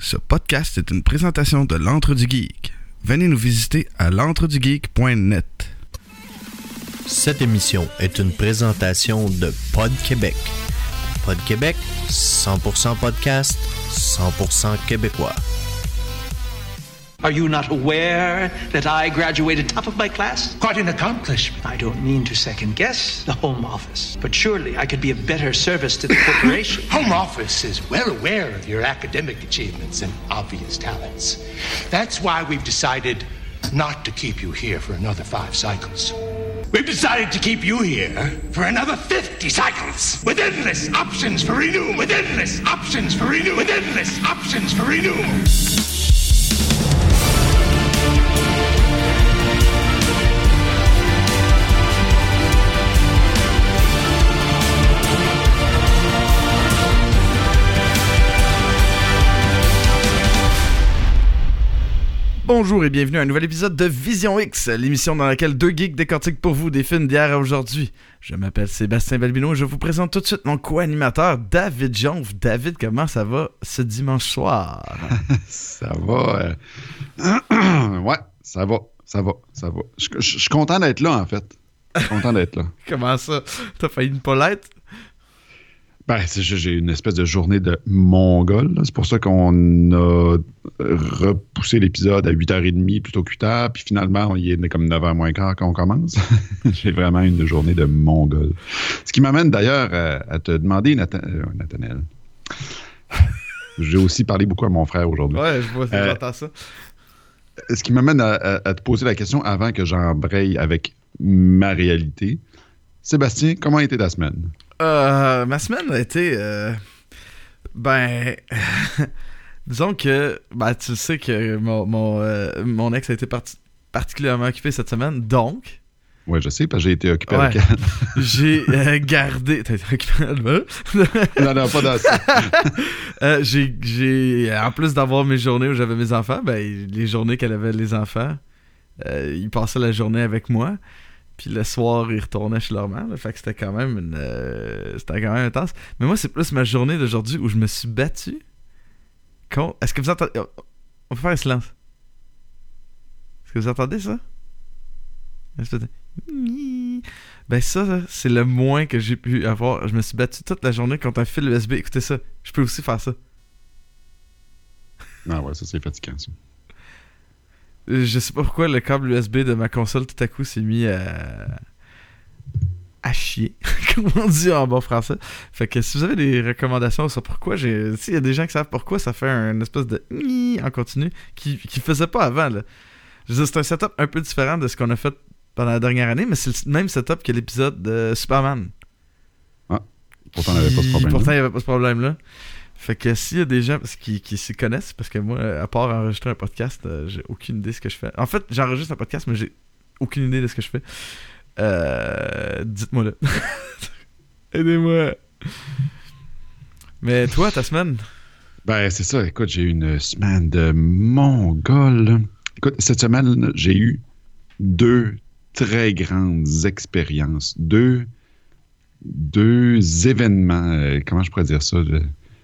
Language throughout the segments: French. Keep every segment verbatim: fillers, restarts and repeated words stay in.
Ce podcast est une présentation de l'Antre du Geek. Venez nous visiter à l'antre du geek point net. Cette émission est une présentation de Pod Québec. Pod Québec, cent pour cent podcast, cent pour cent québécois. Are you not aware that I graduated top of my class? Quite an accomplishment. I don't mean to second-guess the Home Office, but surely I could be of better service to the corporation. Home Office is well aware of your academic achievements and obvious talents. That's why we've decided not to keep you here for another five cycles. We've decided to keep you here for another fifty cycles, with endless options for renewal, with endless options for renewal, with endless options for renewal. Bonjour et bienvenue à un nouvel épisode de Vision X, l'émission dans laquelle deux geeks décortiquent pour vous des films d'hier à aujourd'hui. Je m'appelle Sébastien Balbino et je vous présente tout de suite mon co-animateur David Jonve. David, comment ça va ce dimanche soir? Ça va. Euh... ouais, ça va, ça va, ça va. Je, je, je suis content d'être là, en fait. Je suis content d'être là. Comment ça? T'as failli ne pas l'être? Ben, c'est, j'ai une espèce de journée de mongol. Là. C'est pour ça qu'on a repoussé l'épisode à huit heures trente plutôt que huit heures. Puis finalement, il est comme neuf heures moins quart quand on commence. J'ai vraiment une journée de mongol. Ce qui m'amène d'ailleurs à, à te demander, Nathan... euh, Nathanaël. J'ai aussi parlé beaucoup à mon frère aujourd'hui. Ouais, je vois, euh, j'entends ça. Ce qui m'amène à, à, à te poser la question avant que j'embraye avec ma réalité. Sébastien, comment a été ta semaine? Euh, ma semaine a été... Euh, ben... disons que... Ben, tu sais que mon, mon, euh, mon ex a été parti- particulièrement occupé cette semaine, donc... Oui, je sais, parce que j'ai été occupé ouais, avec elle. J'ai euh, gardé... T'as été occupé avec elle? Non, non, pas dans ça. euh, j'ai, j'ai... En plus d'avoir mes journées où j'avais mes enfants, ben, les journées qu'elle avait les enfants, euh, ils passaient la journée avec moi. Puis le soir, il retournait chez leur mère. Là, fait que c'était quand même une, euh, c'était quand même intense. Mais moi, c'est plus ma journée d'aujourd'hui où je me suis battu. Con... Est-ce que vous entendez... On va faire un silence. Est-ce que vous entendez ça? Ben ça, c'est le moins que j'ai pu avoir. Je me suis battu toute la journée contre un fil U S B. Écoutez ça. Je peux aussi faire ça. Ah ouais, ça c'est fatigant, ça. Je sais pas pourquoi le câble U S B de ma console tout à coup s'est mis à, à chier, comme on dit en bon français. Fait que si vous avez des recommandations sur pourquoi j'ai... S'il y a des gens qui savent pourquoi ça fait un espèce de en continu qui qui faisait pas avant, là. Je veux dire, c'est un setup un peu différent de ce qu'on a fait pendant la dernière année, mais c'est le même setup que l'épisode de Superman. Ah, pourtant il n'y avait pas ce problème. Pourtant il n'y avait pas ce problème-là. Fait que s'il y a des gens qui, qui s'y connaissent, parce que moi, à part enregistrer un podcast, euh, j'ai aucune idée de ce que je fais. En fait, j'enregistre un podcast, mais j'ai aucune idée de ce que je fais. Euh, dites-moi là. Aidez-moi. Mais toi, ta semaine? Ben, c'est ça. Écoute, j'ai eu une semaine de mongol. Écoute, cette semaine, j'ai eu deux très grandes expériences. Deux, deux événements. Euh, comment je pourrais dire ça? Je...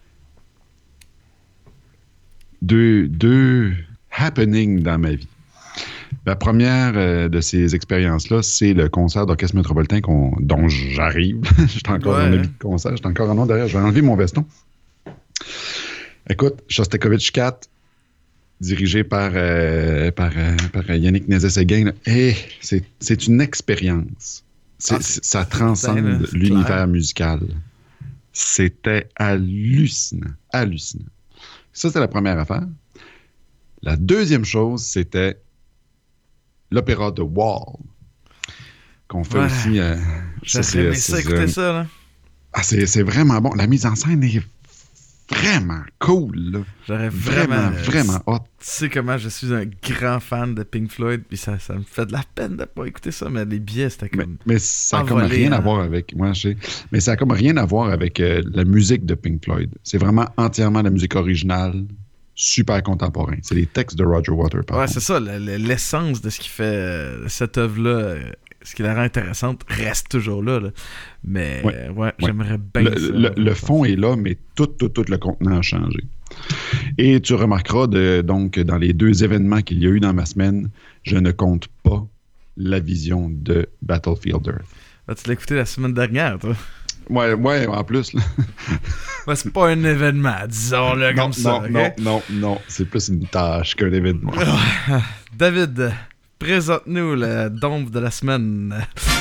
Deux, deux happenings dans ma vie. La première euh, de ces expériences-là, c'est le concert d'Orchestre Métropolitain qu'on, dont j'arrive. J'étais encore ouais. en habit de concert, j'étais encore en nom derrière. Je vais enlever mon veston. Écoute, Shostakovich quatre, dirigé par, euh, par, euh, par Yannick Nézet-Séguin. Hey, c'est, c'est une expérience. C'est, ah, c'est, ça transcende c'est l'univers clair. musical. C'était hallucinant. Hallucinant. Ça, c'était la première affaire. La deuxième chose, c'était l'opéra de Wall, qu'on fait ouais. aussi. Euh, ça, c'est, ça, écouter euh, ça, là. Ah, c'est, c'est vraiment bon. La mise en scène est vraiment cool, là. J'aurais vraiment, vraiment, vraiment hot. Tu sais comment je suis un grand fan de Pink Floyd, puis ça, ça me fait de la peine de pas écouter ça, mais les billets, c'était comme... Mais, mais ça n'a comme rien hein. à voir avec... Moi, je sais. Mais ça n'a comme rien à voir avec euh, la musique de Pink Floyd. C'est vraiment entièrement la musique originale, super contemporain. C'est les textes de Roger Waters, par Ouais, contre. c'est ça. L'essence de ce qui fait euh, cette œuvre-là... Euh, ce qui la rend intéressante reste toujours là. là. Mais ouais, euh, ouais, ouais, j'aimerais bien le, ça. Le, le fond est là, mais tout, tout, tout le contenant a changé. Et tu remarqueras, de, donc, dans les deux événements qu'il y a eu dans ma semaine, je ne compte pas la vision de Battlefield Earth. Ah, tu l'as écouté la semaine dernière, toi? Ouais, ouais, en plus. Là. Ouais, c'est pas un événement, disons-le non, comme ça. Non, okay? non, non, non. C'est plus une tâche qu'un événement. David, présente-nous le dompe de la semaine.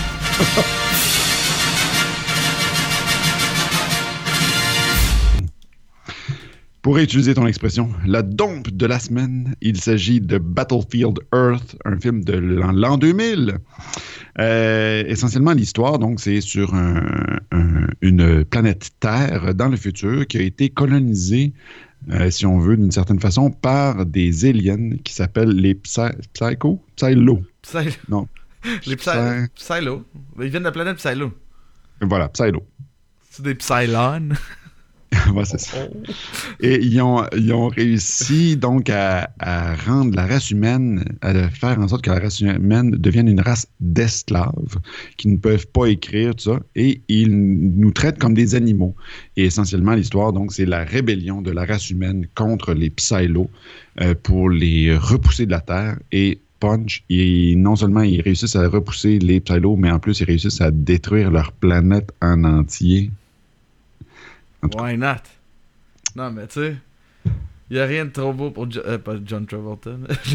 Pour utiliser ton expression, la dompe de la semaine, il s'agit de Battlefield Earth, un film de l'an deux mille. Euh, essentiellement, l'histoire, donc, c'est sur un, un, une planète Terre dans le futur qui a été colonisée, euh, si on veut, d'une certaine façon, par des aliens qui s'appellent les Psy- Psycho? Psylo. Psy... Non. Les Psy... Psylo. Ils viennent de la planète Psylo. Voilà, Psylo. C'est des Psylons. Ouais, c'est ça. Et ils ont, ils ont réussi donc à, à rendre la race humaine, à faire en sorte que la race humaine devienne une race d'esclaves qui ne peuvent pas écrire, tout ça, et ils nous traitent comme des animaux. Et essentiellement, l'histoire, donc, c'est la rébellion de la race humaine contre les Psylos euh, pour les repousser de la Terre. Et Punch, et non seulement ils réussissent à repousser les Psylos, mais en plus, ils réussissent à détruire leur planète en entier. Why not? Non, mais tu sais, il n'y a rien de trop beau pour jo- euh, pas John Travolta.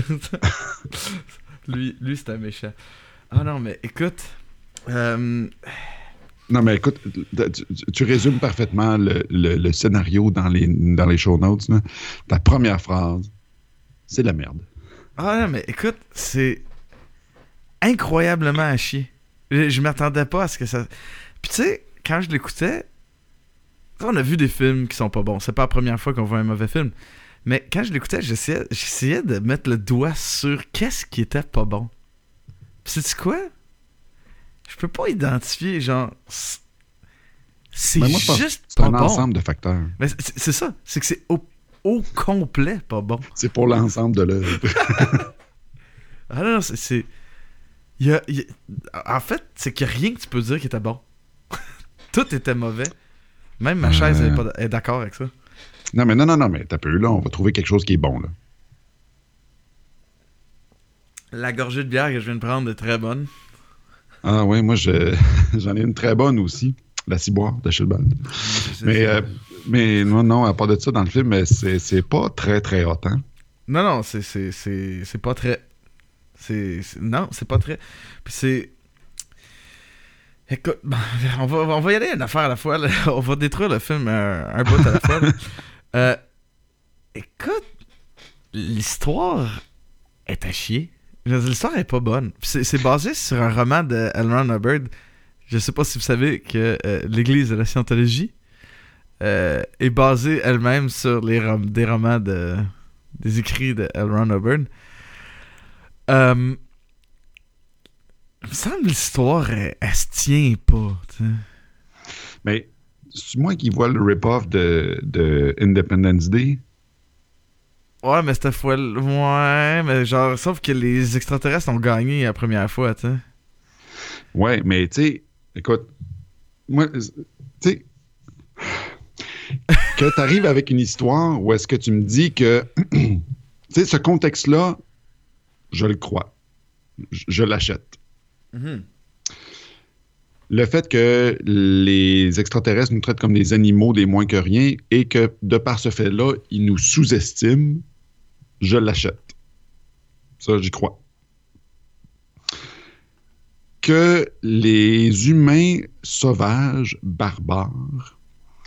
lui, lui c'est un méchant. Ah non, mais écoute. Euh... Non, mais écoute, tu, tu résumes parfaitement le, le, le scénario dans les, dans les show notes. Là. Ta première phrase, c'est de la merde. Ah non, mais écoute, c'est incroyablement à chier. Je, je m'attendais pas à ce que ça. Puis tu sais, quand je l'écoutais, on a vu des films qui sont pas bons. C'est pas la première fois qu'on voit un mauvais film. Mais quand je l'écoutais, j'essayais, j'essayais de mettre le doigt sur qu'est-ce qui était pas bon. Puis sais-tu quoi? Je peux pas identifier, genre... C'est moi, je juste c'est pas un bon. ensemble de facteurs. Mais c'est, c'est ça. C'est que c'est au, au complet pas bon. C'est pour l'ensemble de l'œuvre. Ah non, non, c'est... c'est... Il y a, il y a... En fait, c'est qu'il y a rien que tu peux dire qui était bon. Tout était mauvais. Même ma chaise euh... est, pas, est d'accord avec ça. Non, mais non, non, non, mais t'as peu là, on va trouver quelque chose qui est bon, là. La gorgée de bière que je viens de prendre est très bonne. Ah ouais, moi, je... j'en ai une très bonne aussi. La ciboire de Chilbald. Mais, euh, mais non, non, à part de ça, dans le film, c'est, c'est pas très, très hot, hein? Non, non, c'est, c'est, c'est, c'est pas très... C'est, c'est... Non, c'est pas très... Puis c'est... Écoute, on va, on va y aller une affaire à la fois. Là. On va détruire le film un, un bout à la fois. Euh, écoute, l'histoire est à chier. L'histoire est pas bonne. C'est, c'est basé sur un roman de L. Ron Hubbard. Je sais pas si vous savez que euh, l'Église de la Scientologie euh, est basée elle-même sur les rom- des romans de des écrits de L. Ron Hubbard. Euh, Il me semble que l'histoire, elle, elle se tient pas, tu sais. Mais c'est moi qui vois le rip-off de, de Independence Day. Ouais, mais cette fois... Ouais, mais genre, sauf que les extraterrestres ont gagné la première fois, tu sais. Ouais, mais tu sais, écoute, moi, tu sais, que t'arrives avec une histoire où est-ce que tu me dis que, tu sais, ce contexte-là, je le crois. Je, je l'achète. Mm-hmm. Le fait que les extraterrestres nous traitent comme des animaux, des moins que rien, et que de par ce fait-là, ils nous sous-estiment, je l'achète. Ça, j'y crois. Que les humains sauvages, barbares,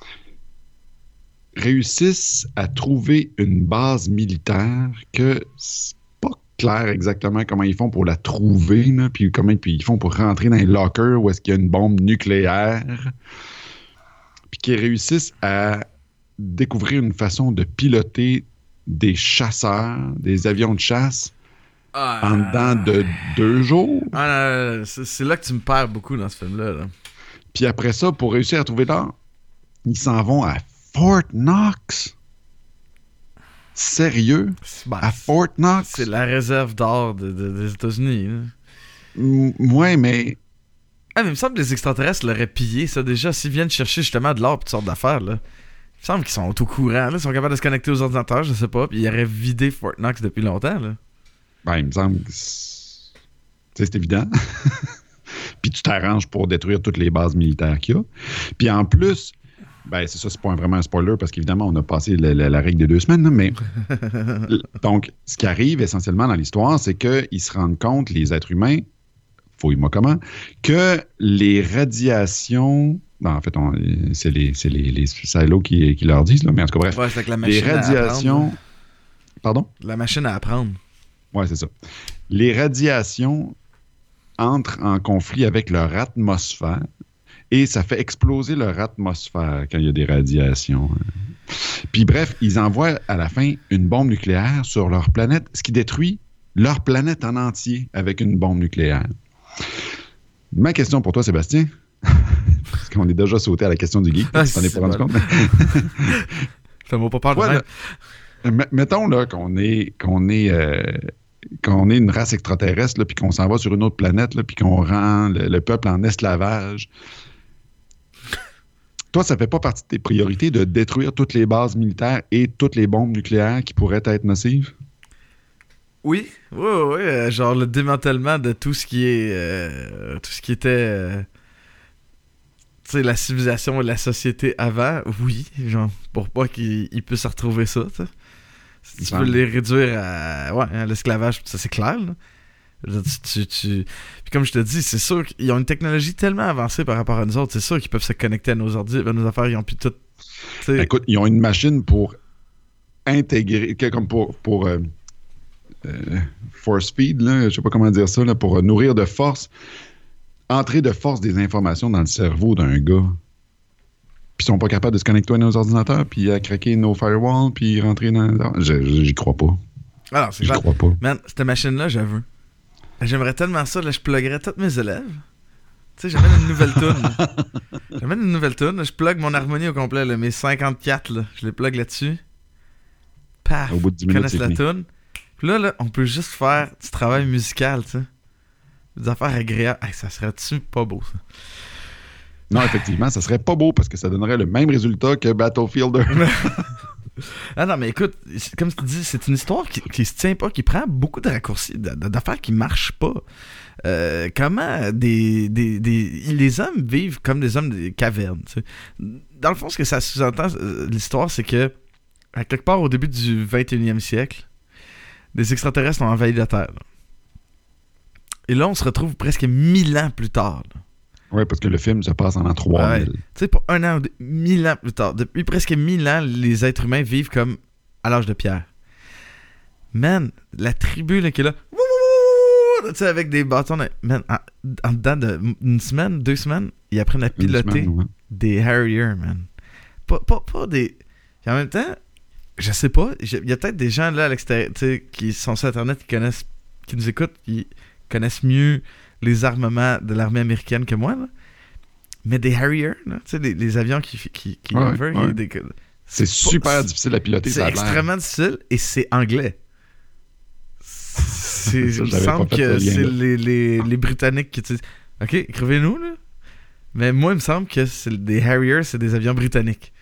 réussissent à trouver une base militaire que c'est pas clair exactement comment ils font pour la trouver, là, puis comment puis ils font pour rentrer dans les lockers où est-ce qu'il y a une bombe nucléaire, puis qu'ils réussissent à découvrir une façon de piloter des chasseurs, des avions de chasse Ah, en dedans de deux jours. Ah, non, c'est, c'est là que tu me perds beaucoup dans ce film-là. Là. Puis après ça, pour réussir à trouver l'or, ils s'en vont à Fort Knox. Sérieux? Ben, à Fort Knox? C'est la réserve d'or de, de, des États-Unis. Là. M- ouais, mais... Ah, mais il me semble que les extraterrestres l'auraient pillé, ça, déjà. S'ils viennent chercher justement de l'or et toutes sortes d'affaires, là. me semble qu'ils sont au courant, là. Ils sont capables de se connecter aux ordinateurs, je sais pas. Puis ils auraient vidé Fort Knox depuis longtemps, là. Ben, il me semble que c'est, c'est évident. Puis tu t'arranges pour détruire toutes les bases militaires qu'il y a. Puis en plus, ben c'est ça, c'est pas vraiment un spoiler parce qu'évidemment, on a passé la, la, la règle des deux semaines, là, mais donc, ce qui arrive essentiellement dans l'histoire, c'est qu'ils se rendent compte, les êtres humains, fouille-moi comment, que les radiations... Ben, en fait, on, c'est les, c'est les, les silos qui, qui leur disent, là, mais en tout cas, bref. Ouais, c'est que la machine les radiations... Pardon? La machine à apprendre. Ouais, c'est ça. Les radiations entrent en conflit avec leur atmosphère et ça fait exploser leur atmosphère quand il y a des radiations. Puis bref, ils envoient à la fin une bombe nucléaire sur leur planète, ce qui détruit leur planète en entier avec une bombe nucléaire. Ma question pour toi, Sébastien, parce qu'on est déjà sauté à la question du geek, ah, tu t'en es pas rendu compte. Ça m'a pas peur de voilà. M- mettons là, qu'on est, qu'on est, euh, qu'on est une race extraterrestre, là, puis qu'on s'en va sur une autre planète, là, puis qu'on rend le, le peuple en esclavage. Toi, ça fait pas partie de tes priorités de détruire toutes les bases militaires et toutes les bombes nucléaires qui pourraient être nocives? Oui, oui, oui, euh, genre le démantèlement de tout ce qui est, euh, tout ce qui était, euh, tu sais, la civilisation et la société avant, oui, genre, pour pas qu'ils ils puissent retrouver ça, tu sais. Si tu veux les réduire à, ouais, à l'esclavage, ça c'est clair, là. Tu, tu, tu... Puis comme je te dis, c'est sûr qu'ils ont une technologie tellement avancée par rapport à nous autres, c'est sûr qu'ils peuvent se connecter à nos ordi, à nos affaires, ils ont pu tout... T'sais... Écoute, ils ont une machine pour intégrer, comme pour... pour euh... Euh, force feed, là, je sais pas comment dire ça, là, pour nourrir de force, entrer de force des informations dans le cerveau d'un gars. Puis ils sont pas capables de se connecter à nos ordinateurs, puis à craquer nos firewalls, puis rentrer dans... Je, j'y crois pas. Alors, c'est j'y clair. crois pas. Man, cette machine-là, j'avoue. J'aimerais tellement ça, là, je pluggerais tous mes élèves. Tu sais, j'amène une nouvelle toune. J'amène une nouvelle toune, je plug mon harmonie au complet, là, mes cinquante-quatre, là, je les plug là-dessus. Paf, au bout de dix ils minutes, connaissent la toune. Puis là, là, on peut juste faire du travail musical, tu sais. Des affaires agréables. Hey, ça serait-tu pas beau, ça? Non, effectivement, ça serait pas beau parce que ça donnerait le même résultat que Battlefield. Ah non, mais écoute, comme tu dis, c'est une histoire qui, qui se tient pas, qui prend beaucoup de raccourcis, d'affaires qui marchent pas. Euh, comment des, des, des... Les hommes vivent comme des hommes des cavernes, tu sais. Dans le fond, ce que ça sous-entend, l'histoire, c'est que, à quelque part au début du vingt et unième siècle, des extraterrestres ont envahi la Terre. Là. Et là, on se retrouve presque mille ans plus tard. Oui, parce que le film se passe en l'an trois mille. Ouais. Tu sais, pas un an, ou deux, mille ans plus tard. Depuis presque mille ans, les êtres humains vivent comme à l'âge de pierre. Man, la tribu là, qui est là, tu sais, avec des bâtons. De... Man, en, en dedans d'une semaine, deux semaines, ils apprennent à piloter semaine, ouais. des Harrier, man. Pas, pas, pas des... Et en même temps, je sais pas, il y a peut-être des gens là à l'extérieur, tu sais, qui sont sur Internet, qui connaissent, qui nous écoutent, qui connaissent mieux les armements de l'armée américaine que moi, là. Mais des Harrier, tu sais, les, les avions qui... qui, qui ouais, over, ouais. Des, c'est, c'est super pas, difficile à piloter, c'est ça extrêmement difficile et c'est anglais. C'est, il me semble que c'est les, les, les Britanniques qui utilisent... OK, écrivez-nous, là. Mais moi, il me semble que c'est des Harrier, c'est des avions britanniques.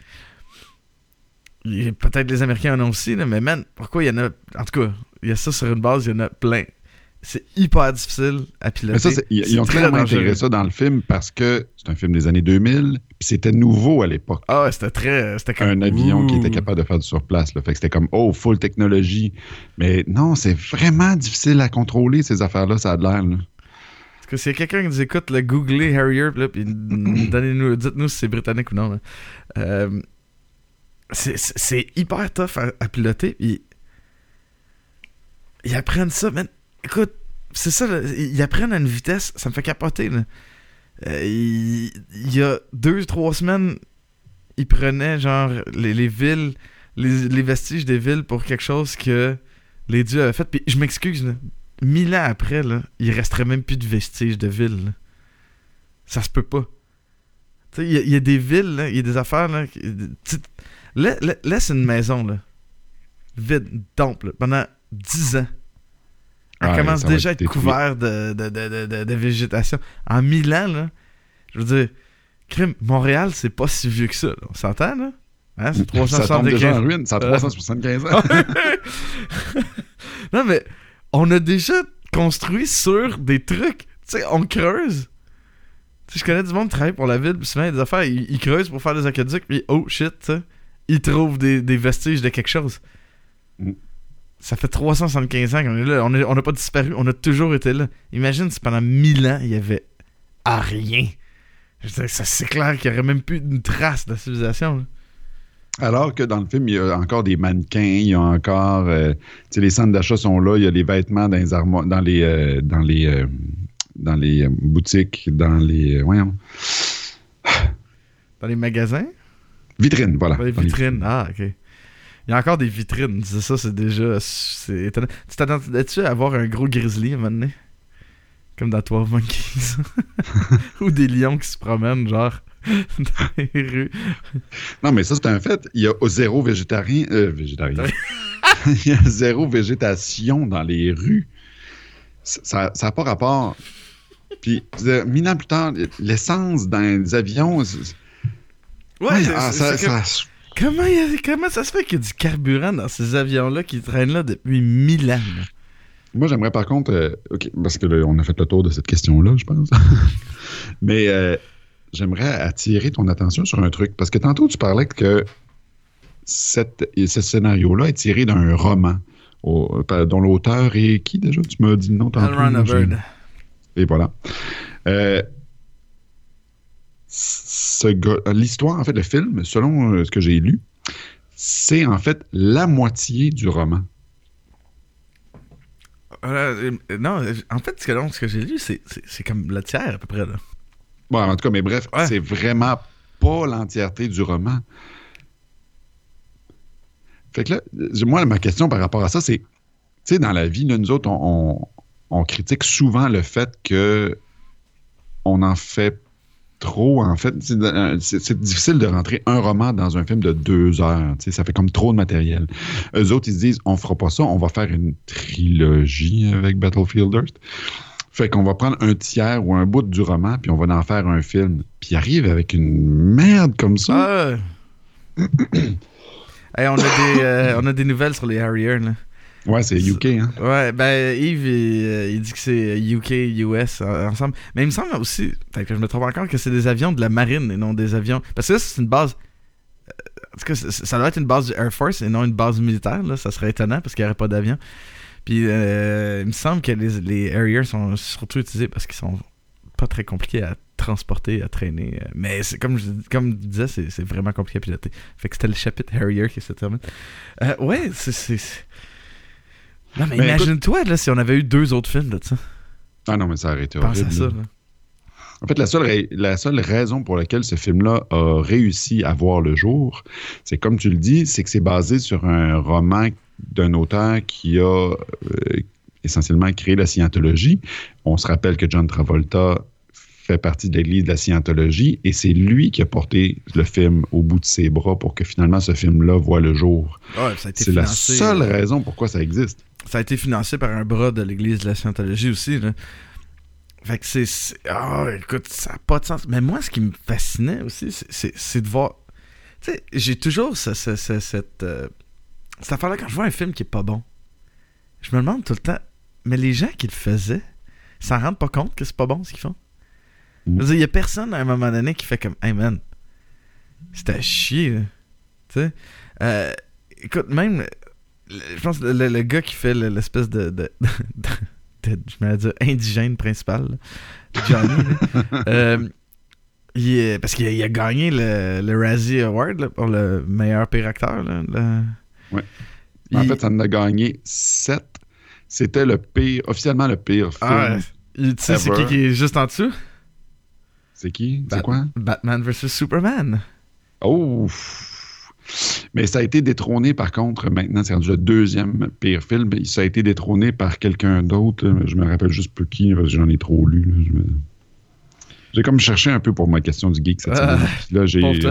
Et peut-être les Américains en ont aussi, là, mais man, pourquoi il y en a... En tout cas, il y a ça sur une base, il y en a plein. C'est hyper difficile à piloter. Mais ça, c'est, ils, ils ont clairement intégré ça dans le film parce que c'est un film des années deux mille, puis c'était nouveau à l'époque. Ah ouais, c'était très... C'était comme... Un avion Ouh. qui était capable de faire du surplace. Là. Fait que c'était comme, oh, full technologie. Mais non, c'est vraiment difficile à contrôler, ces affaires-là, ça a de l'air. Là. Parce que s'il y a quelqu'un qui nous écoute, là, googlez Harrier, là, puis donnez-nous, dites-nous si c'est britannique ou non. Là. Euh, c'est, c'est, c'est hyper tough à, à piloter. Ils, ils apprennent ça, man. Écoute, c'est ça, là, ils apprennent à une vitesse, ça me fait capoter. Là. Euh, il, il y a deux, trois semaines, ils prenaient genre les, les villes, les, les vestiges des villes pour quelque chose que les dieux avaient fait. Puis je m'excuse, là, mille ans après, là, il resterait même plus de vestiges de villes. Là. Ça se peut pas. Tu sais, il y, y a des villes, il y a des affaires. Là, la, la, laisse une maison là, vide, dompe, là, pendant dix ans. Elle ah, commence déjà à être couverte de, de, de, de, de végétation. En mille ans, là, je veux dire, crime, Montréal, c'est pas si vieux que ça. Là. On s'entend, là? Hein, c'est trois cent Ça tombe déjà en soixante-quinze. ruine, ça a trois cent soixante-quinze ans. Non, mais on a déjà construit sur des trucs. Tu sais, on creuse. Tu sais, je connais du monde qui travaille pour la ville, puis souvent, il y a des affaires, ils, ils creusent pour faire des aqueducs, puis oh shit, tu sais, ils trouvent des, des vestiges de quelque chose. Mm. Ça fait trois cent soixante-quinze ans qu'on est là. On n'a on a pas disparu, on a toujours été là. Imagine si pendant mille ans, il y avait à rien. Je veux dire, ça, c'est clair qu'il n'y aurait même plus une trace de la civilisation. Là. Alors que dans le film, il y a encore des mannequins, il y a encore... Euh, tu sais, les centres d'achat sont là, il y a les vêtements dans les armoires, dans les... Euh, dans les euh, dans les euh, boutiques, dans les... Euh, voyons. Dans les magasins? Vitrines, voilà. Dans les Dans les vitrines, ah, ok. Il y a encore des vitrines, c'est ça, c'est déjà... C'est étonnant. Tu t'attendais-tu à avoir un gros grizzly à un moment donné? Comme dans twelve Monkeys. Ou des lions qui se promènent, genre, dans les rues. Non, mais ça, c'est un fait. Il y a zéro végétarien... Euh, végétarien. Il y a zéro végétation dans les rues. Ça n'a pas rapport. Puis, mille ans plus tard, l'essence dans les avions... C'est... Ouais, c'est, ah, c'est, ça, c'est ça... Que... Comment, y a... Comment ça se fait qu'il y a du carburant dans ces avions-là qui traînent là depuis mille ans? Là? Moi, j'aimerais par contre... Euh, OK, parce que là, on a fait le tour de cette question-là, je pense. Mais euh, j'aimerais attirer ton attention sur un truc. Parce que tantôt, tu parlais que cette, ce scénario-là est tiré d'un roman au, dont l'auteur est qui déjà? Tu m'as dit le nom tantôt. L. Ron Hubbard. Et voilà. Euh, ce gars, l'histoire, en fait, le film, selon ce que j'ai lu, c'est en fait la moitié du roman. Euh, non, en fait, ce que, donc, ce que j'ai lu, c'est, c'est, c'est comme le tiers à peu près. Là. Bon, en tout cas, mais bref, ouais. C'est vraiment pas l'entièreté du roman. Fait que là, moi, ma question par rapport à ça, c'est, tu sais, dans la vie, là, nous autres, on, on, on critique souvent le fait que on en fait trop, en fait. C'est, c'est, c'est difficile de rentrer un roman dans un film de deux heures. Tu sais, ça fait comme trop de matériel. Eux autres, ils se disent, on fera pas ça, on va faire une trilogie avec Battlefield Earth. Fait qu'on va prendre un tiers ou un bout du roman, puis on va en faire un film. Puis il arrive avec une merde comme ça. Ah. Hey, on, a des, euh, on a des nouvelles sur les Harrier, là. Ouais, c'est U K, hein? Ouais, ben Yves, il, euh, il dit que c'est U K, U S euh, ensemble. Mais il me semble aussi, peut-être que je me trompe encore, que c'est des avions de la marine et non des avions... Parce que là, c'est une base... En tout cas, ça doit être une base du Air Force et non une base militaire, là. Ça serait étonnant parce qu'il n'y aurait pas d'avion. Puis euh, il me semble que les, les Harrier sont surtout utilisés parce qu'ils sont pas très compliqués à transporter, à traîner. Mais c'est comme je, comme je disais, c'est, c'est vraiment compliqué à piloter. Fait que c'était le chapitre Harrier qui se termine. Euh, ouais, c'est, c'est, c'est... Non, mais, mais imagine-toi, écoute... là, si on avait eu deux autres films de ça. Ah non, mais ça aurait été Pense horrible. à ça, là. En fait, la seule, ra- la seule raison pour laquelle ce film-là a réussi à voir le jour, c'est comme tu le dis, c'est que c'est basé sur un roman d'un auteur qui a euh, essentiellement créé la scientologie. On se rappelle que John Travolta fait partie de l'église de la scientologie et c'est lui qui a porté le film au bout de ses bras pour que finalement ce film-là voit le jour. Ouais, ça a été c'est financé, la seule euh... raison pourquoi ça existe. Ça a été financé par un bras de l'église de la scientologie aussi, là. Fait que c'est... c'est... Oh, écoute, ça n'a pas de sens. Mais moi, ce qui me fascinait aussi, c'est, c'est, c'est de voir... Tu sais, j'ai toujours ce, ce, ce, cette... Euh... cette affaire-là, quand je vois un film qui est pas bon, je me demande tout le temps, mais les gens qui le faisaient, s'en rendent pas compte que c'est pas bon ce qu'ils font? Mm. Je veux dire, il y a personne à un moment donné qui fait comme « Hey man, c'est à chier, là. » Tu sais? Euh, écoute, même... Je pense que le, le gars qui fait le, l'espèce de... de, de de, je m'allais dire indigène principal, là. Johnny, là. euh, il est, parce qu'il a, il a gagné le, le Razzie Award là, pour le meilleur pire acteur. Là, le... Oui. En il... fait, ça en a gagné sept. C'était le pire, officiellement le pire film. Ah, tu sais, c'est qui qui est juste en dessous? C'est qui? Bat- c'est quoi? Batman versus Superman. Oh! Mais ça a été détrôné, par contre, maintenant, c'est rendu le deuxième pire film. Ça a été détrôné par quelqu'un d'autre. Je me rappelle juste peu qui, parce que j'en ai trop lu. Là. Je me... J'ai comme cherché un peu pour ma question du geek cette ah, semaine. Là, j'ai... j'ai...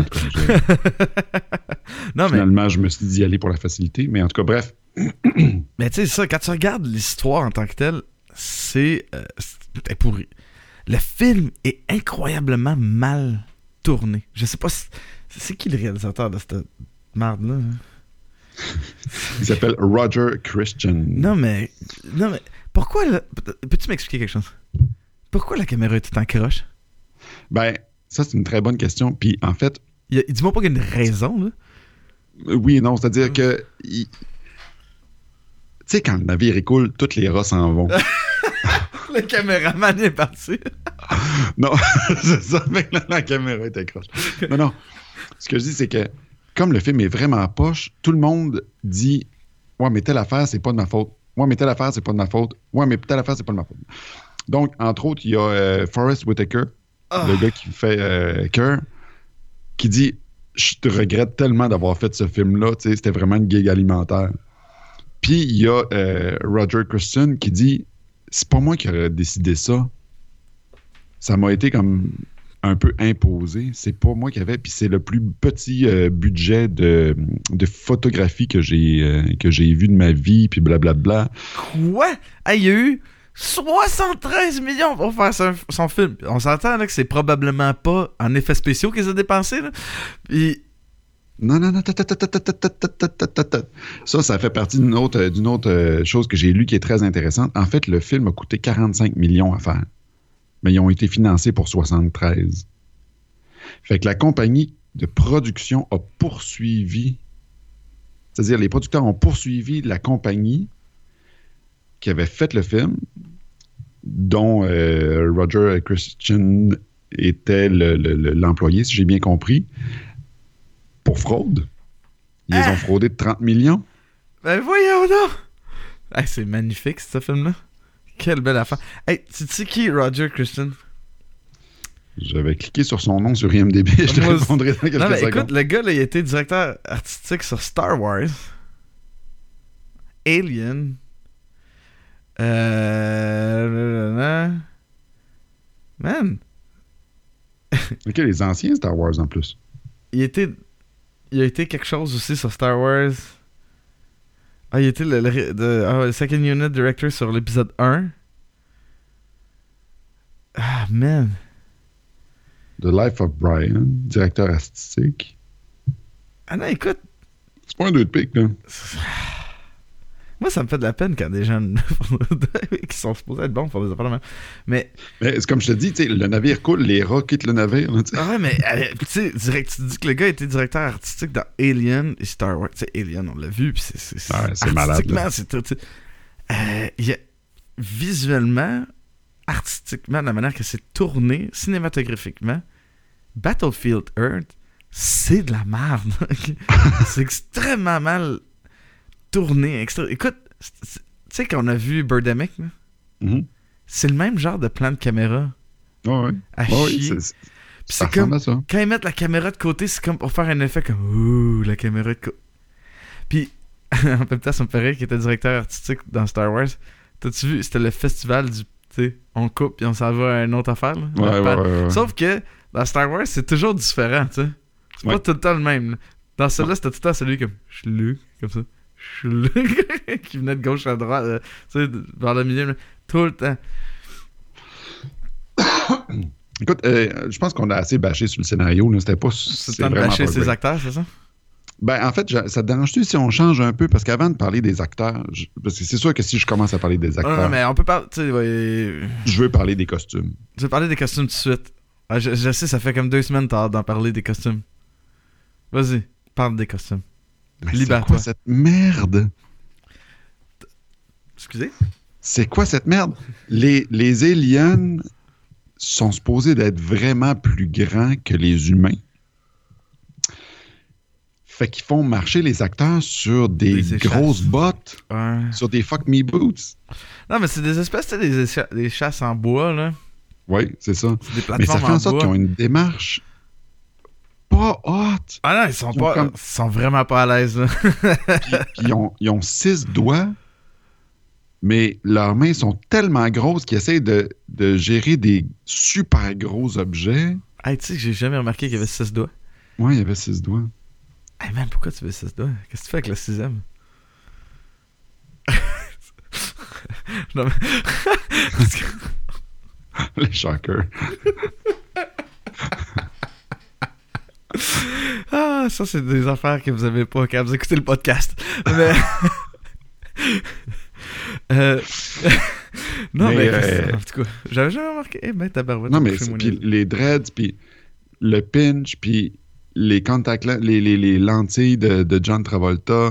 non, Finalement, mais... je me suis dit d'y aller pour la facilité. Mais en tout cas, bref. Mais tu sais, ça, quand tu regardes l'histoire en tant que telle, c'est... Euh, c'est pourri. Le film est incroyablement mal tourné. Je sais pas si... C'est qui le réalisateur de cette marde-là. Il s'appelle Roger Christian. Non, mais... Non, mais... Pourquoi... La... Peux-tu m'expliquer quelque chose? Pourquoi la caméra est tout en croche? Ben, ça, c'est une très bonne question. Puis, en fait... Il y a... Dis-moi pas qu'il y a une raison, là. Oui et non. C'est-à-dire que... Il... Tu sais, quand le navire écoule, toutes les rats s'en vont. Le caméraman est parti. Non, c'est ça, mais la, la caméra était croche. Non, non. Ce que je dis, c'est que comme le film est vraiment poche, tout le monde dit « Ouais, mais telle affaire, c'est pas de ma faute. Ouais, mais telle affaire, c'est pas de ma faute. Ouais, mais telle affaire, c'est pas de ma faute. » Donc, entre autres, il y a euh, Forest Whitaker, oh. le gars qui fait euh, Cœur, qui dit « Je te regrette tellement d'avoir fait ce film-là. Tu sais, c'était vraiment une gig alimentaire. » Puis, il y a euh, Roger Christian qui dit « C'est pas moi qui aurais décidé ça. Ça m'a été comme un peu imposé. C'est pas moi qui avais. Puis c'est le plus petit euh, budget de, de photographie que j'ai euh, que j'ai vu de ma vie, puis blablabla. Quoi? Hey, il y a eu soixante-treize millions pour faire son, son film. On s'entend là, que c'est probablement pas en effets spéciaux qu'ils ont dépensé. Là. Puis... Non, non, non. Ça, ça fait partie d'une autre, d'une autre chose que j'ai lue qui est très intéressante. En fait, le film a coûté quarante-cinq millions à faire. Mais ils ont été financés pour soixante-treize. Fait que la compagnie de production a poursuivi, c'est-à-dire les producteurs ont poursuivi la compagnie qui avait fait le film, dont euh, Roger Christian était le, le, le, l'employé, si j'ai bien compris, pour fraude. Ils ah! les ont fraudé de trente millions. Ben voyons donc! Hey, c'est magnifique, ce film-là. Quelle belle affaire. Hey, tu sais qui Roger Christian? J'avais cliqué sur son nom sur I M D B. Je te Moi, répondrai dans quelques non, mais secondes. Écoute, le gars, là, il a été directeur artistique sur Star Wars, Alien, euh... Man. Ok, les anciens Star Wars en plus. Il était... Il a été quelque chose aussi sur Star Wars... Ah, il était le, le, le, oh, le second unit director sur l'épisode un. Ah, man. The Life of Brian, directeur artistique. Ah non, écoute. C'est pas un deux de pique, là. Moi, ça me fait de la peine quand des gens qui sont supposés être bons font des affaires de même. Mais, mais c'est comme je te dis, le navire coule, les rats quittent le navire. Là, ah ouais, mais tu sais, direct, tu dis que le gars était directeur artistique dans Alien et Star Wars. Tu sais, Alien, on l'a vu, puis c'est, c'est, c'est, ouais, c'est malade. C'est tout, euh, y a, visuellement, artistiquement, de la manière que c'est tourné, cinématographiquement, Battlefield Earth, c'est de la merde. C'est extrêmement mal tourné. Extra... Écoute, tu sais qu'on a vu Birdemic, là? Mm-hmm. C'est le même genre de plan de caméra. Oh ouais. À oh chier. Oui, c'est, Puis c'est comme, à ça. Quand ils mettent la caméra de côté, c'est comme pour faire un effet comme ouh, la caméra de côté. Puis, en même temps, ça me ferait qu'il était directeur artistique dans Star Wars. T'as-tu vu, c'était le festival du, tu sais, on coupe puis on s'en va à une autre affaire, là. Ouais, ouais, ouais, ouais. Sauf que dans Star Wars, c'est toujours différent, tu sais. C'est ouais. pas tout le temps le même. Là. Dans celui-là, c'était tout le temps celui comme chlou, comme ça. Chlou, qui venait de gauche à droite, euh, tu sais, vers le milieu, là. Tout le temps. Écoute, euh, je pense qu'on a assez bâché sur le scénario. Là. C'était pas. C'est, c'est temps de bâcher ses acteurs, c'est ça? Ben, en fait, je, ça te dérange-tu si on change un peu? Parce qu'avant de parler des acteurs, je, parce que c'est sûr que si je commence à parler des acteurs. Non, non mais on peut parler. Tu sais, ouais... Je veux parler des costumes. Je veux parler des costumes tout de suite. Ah, je, je sais, ça fait comme deux semaines que t'as hâte d'en parler des costumes. Vas-y, parle des costumes. Mais c'est quoi cette merde? Excusez? C'est quoi cette merde? Les, les aliens sont supposés d'être vraiment plus grands que les humains. Fait qu'ils font marcher les acteurs sur des, des grosses bottes, ouais. Sur des fuck me boots. Non, mais c'est des espèces, tu sais, des, écha- des chasses en bois, là. Oui, c'est ça. C'est des plateformes. Mais ça fait en, en sorte bois. qu'ils ont une démarche pas hot. Ah non, ils sont ils pas, comme... ils sont vraiment pas à l'aise, là. puis, puis ils, ont, ils ont six doigts, mais leurs mains sont tellement grosses qu'ils essaient de, de gérer des super gros objets. Hey, tu sais que j'ai jamais remarqué qu'il y avait six doigts. Oui, il y avait six doigts. Hey man, pourquoi tu veux six doigts? Qu'est-ce que tu fais avec le sixième? Non, mais... Le shocker. Ah, Ah, ça, c'est des affaires que vous avez pas quand vous écoutez le podcast. Mais... euh... non, mais... mais euh... en tout cas, j'avais jamais remarqué. Eh ben, tabarouette. Non, mais puis les dreads, puis le pinch, puis les contact les, les, les lentilles de, de John Travolta.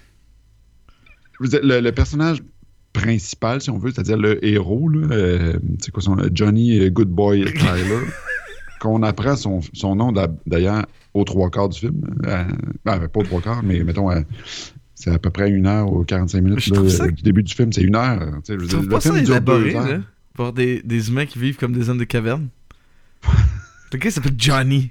Le, le personnage principal, si on veut, c'est-à-dire le héros, là, euh, c'est quoi son nom? Johnny Good Boy Tyler, qu'on apprend son, son nom d'ailleurs aux trois quarts du film. Euh, ben, pas aux trois quarts, mais mettons, euh, c'est à peu près une heure ou quarante-cinq minutes là, ça... du début du film, c'est une heure. Je je trouve pas ça élaboré, là, pour des, des humains qui vivent comme des hommes de caverne. Le gars s'appelle Johnny.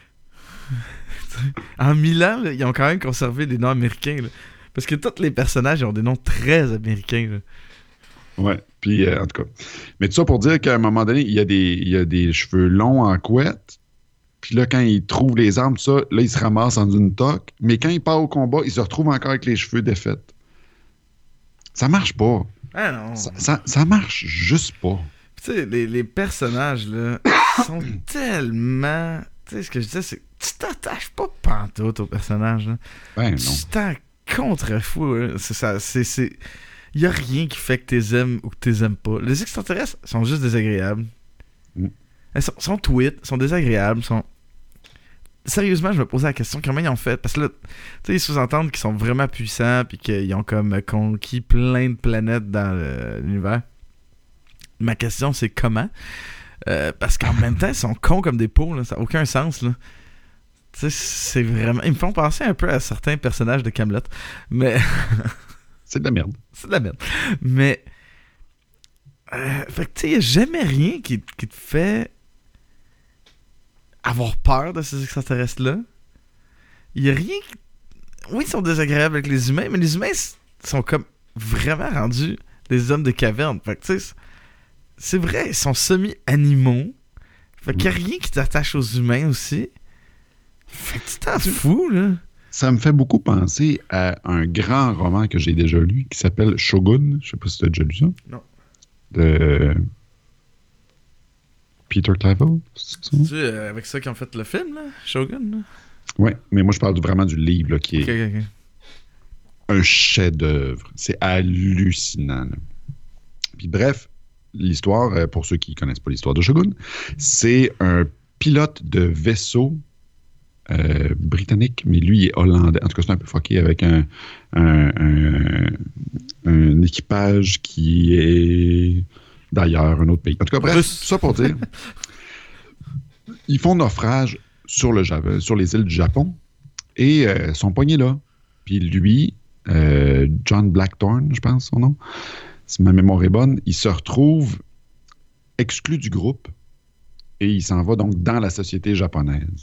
En Milan, là, ils ont quand même conservé des noms américains, là. Parce que tous les personnages ils ont des noms très américains. Là. Ouais, puis euh, en tout cas. Mais tout ça pour dire qu'à un moment donné, il y a des, il y a des cheveux longs en couette. Puis là, quand il trouve les armes, tout ça, là, il se ramasse en une toque. Mais quand il part au combat, il se retrouve encore avec les cheveux défaits. Ça marche pas. Ah non. Ça, ça, ça marche juste pas. Tu sais, les, les personnages, là, sont tellement... Tu sais, ce que je disais, c'est que tu t'attaches pas pantoute aux personnages. Là. Ben non. Tu t'en contre-fou. Hein. C'est ça. C'est... c'est... Il y a rien qui fait que t'es aimes ou que t'es aimes pas. Les extraterrestres sont juste désagréables. Mm. Ils sont, sont tweets, sont désagréables, sont... Sérieusement, je me posais la question, comment ils ont fait? Parce que là, tu sais, ils sous-entendent qu'ils sont vraiment puissants puis qu'ils ont comme conquis plein de planètes dans le, l'univers. Ma question, c'est comment? Euh, parce qu'en même temps, ils sont cons comme des pots, là. Ça n'a aucun sens, là. Tu sais, c'est vraiment... Ils me font penser un peu à certains personnages de Kaamelott, mais... c'est de la merde. C'est de la merde. Mais... Euh, fait que, tu sais, il n'y a jamais rien qui, qui te fait... avoir peur de ces extraterrestres-là. Il n'y a rien qui... Oui, ils sont désagréables avec les humains, mais les humains sont comme vraiment rendus des hommes de caverne. Fait que, tu sais... C'est vrai, ils sont semi-animaux. Fait qu'il n'y a rien qui t'attache aux humains aussi. Fait que tu t'en fous, là. Ça me fait beaucoup penser à un grand roman que j'ai déjà lu qui s'appelle Shogun. Je sais pas si tu as déjà lu ça. Non. De Peter Clavel. C'est ça? C'est euh, avec ça qu'ils ont fait le film, là? Shogun, là? Oui, mais moi je parle vraiment du livre là, qui est okay, okay. un chef-d'œuvre. C'est hallucinant. Là. Puis bref, l'histoire, pour ceux qui ne connaissent pas l'histoire de Shogun, c'est un pilote de vaisseau euh, britannique, mais lui il est hollandais. En tout cas, c'est un peu fucké avec un, un, un, un équipage qui est d'ailleurs un autre pays. En tout cas, bref, tout ça pour dire, ils font naufrage sur, le Java, sur les îles du Japon et euh, sont poignés là. Puis lui, euh, John Blackthorne, je pense son nom, si ma mémoire est bonne, il se retrouve exclu du groupe et il s'en va donc dans la société japonaise.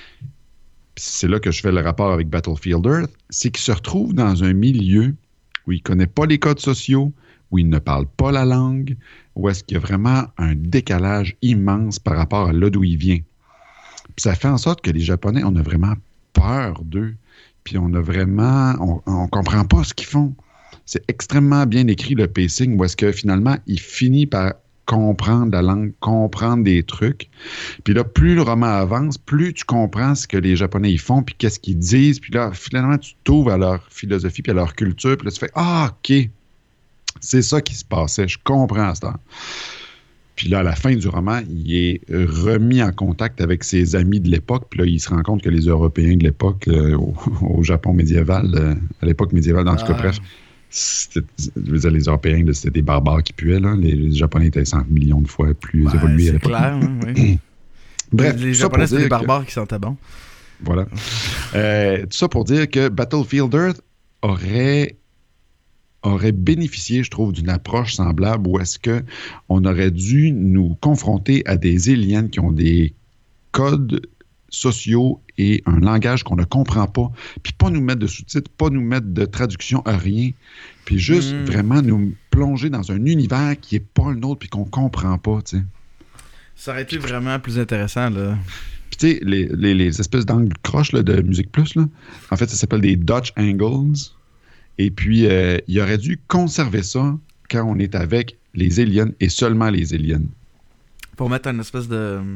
Puis c'est là que je fais le rapport avec Battlefield Earth, c'est qu'il se retrouve dans un milieu où il ne connaît pas les codes sociaux, où il ne parle pas la langue, où est-ce qu'il y a vraiment un décalage immense par rapport à là d'où il vient. Puis ça fait en sorte que les Japonais, on a vraiment peur d'eux, puis on a vraiment, on ne comprend pas ce qu'ils font. C'est extrêmement bien écrit, le pacing, où est-ce que finalement, il finit par comprendre la langue, comprendre des trucs. Puis là, plus le roman avance, plus tu comprends ce que les Japonais ils font, puis qu'est-ce qu'ils disent. Puis là, finalement, tu t'ouvres à leur philosophie, puis à leur culture. Puis là, tu fais « Ah, OK, c'est ça qui se passait. Je comprends ça. » Puis là, à la fin du roman, il est remis en contact avec ses amis de l'époque. Puis là, il se rend compte que les Européens de l'époque, euh, au, au Japon médiéval, euh, à l'époque médiévale, dans tout cas, bref, c'était, je veux dire, les Européens, là, c'était des barbares qui puaient. Là. Les, les Japonais étaient cent millions de fois plus ouais, évolués à l'époque. C'est clair, hein, oui. Bref, les Japonais, c'était des barbares que... qui sentaient bon. Voilà. euh, tout ça pour dire que Battlefield Earth aurait, aurait bénéficié, je trouve, d'une approche semblable où est-ce qu'on aurait dû nous confronter à des aliens qui ont des codes sociaux et un langage qu'on ne comprend pas, puis pas nous mettre de sous-titres, pas nous mettre de traduction à rien, puis juste mmh. vraiment nous plonger dans un univers qui n'est pas le nôtre puis qu'on comprend pas, tu sais. Ça aurait été vraiment plus intéressant, là. Puis tu sais, les, les, les espèces d'angles croches là, de Musique Plus, là, en fait, ça s'appelle des Dutch Angles, et puis euh, il aurait dû conserver ça quand on est avec les aliens et seulement les aliens. Pour mettre une espèce de...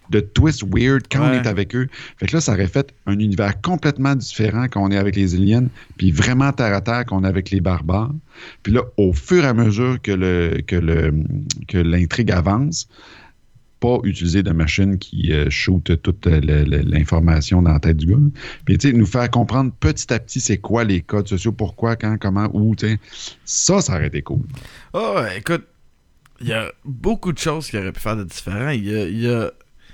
de twists weird quand ouais. on est avec eux. Fait que là, ça aurait fait un univers complètement différent quand on est avec les aliens, puis vraiment terre à terre qu'on est avec les barbares. Puis là, au fur et à mesure que, le, que, le, que l'intrigue avance, pas utiliser de machine qui euh, shoot toute euh, le, le, l'information dans la tête du gars. Là. Puis, tu sais, nous faire comprendre petit à petit c'est quoi les codes sociaux, pourquoi, quand, comment, où, tu sais. Ça, ça aurait été cool. Oh, écoute, il y a beaucoup de choses qu'il aurait pu faire de différent. Il y a, il y a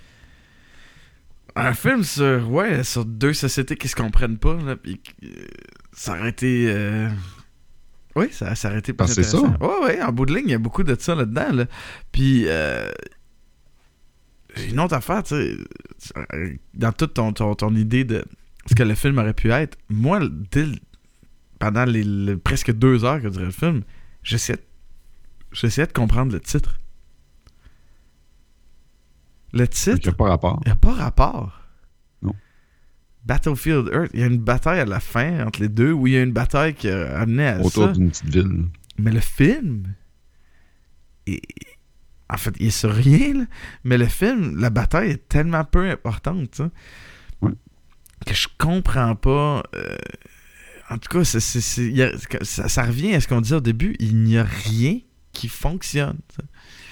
un film sur, ouais, sur deux sociétés qui se comprennent pas, là, puis euh, ça aurait été... Euh... Oui, ça, ça aurait été plus intéressant. C'est ça. Ouais, ouais, en bout de ligne, il y a beaucoup de ça là-dedans, là. Puis... Euh... Une autre affaire, tu sais, dans toute ton, ton, ton idée de ce que le film aurait pu être, moi, dès le, pendant les, les presque deux heures que durait le film, j'essayais, j'essayais de comprendre le titre. Le titre... Il n'y a pas rapport. Il n'y a pas rapport. Non. Battlefield Earth, il y a une bataille à la fin entre les deux, où il y a une bataille qui a amené à autour ça. d'une petite ville. Mais le film... est... En fait, il est sur rien, là. Mais le film, la bataille est tellement peu importante, tu sais, ouais. que je comprends pas. Euh... En tout cas, c'est, c'est, c'est, a... ça, ça revient à ce qu'on disait au début, il n'y a rien qui fonctionne. T'sais.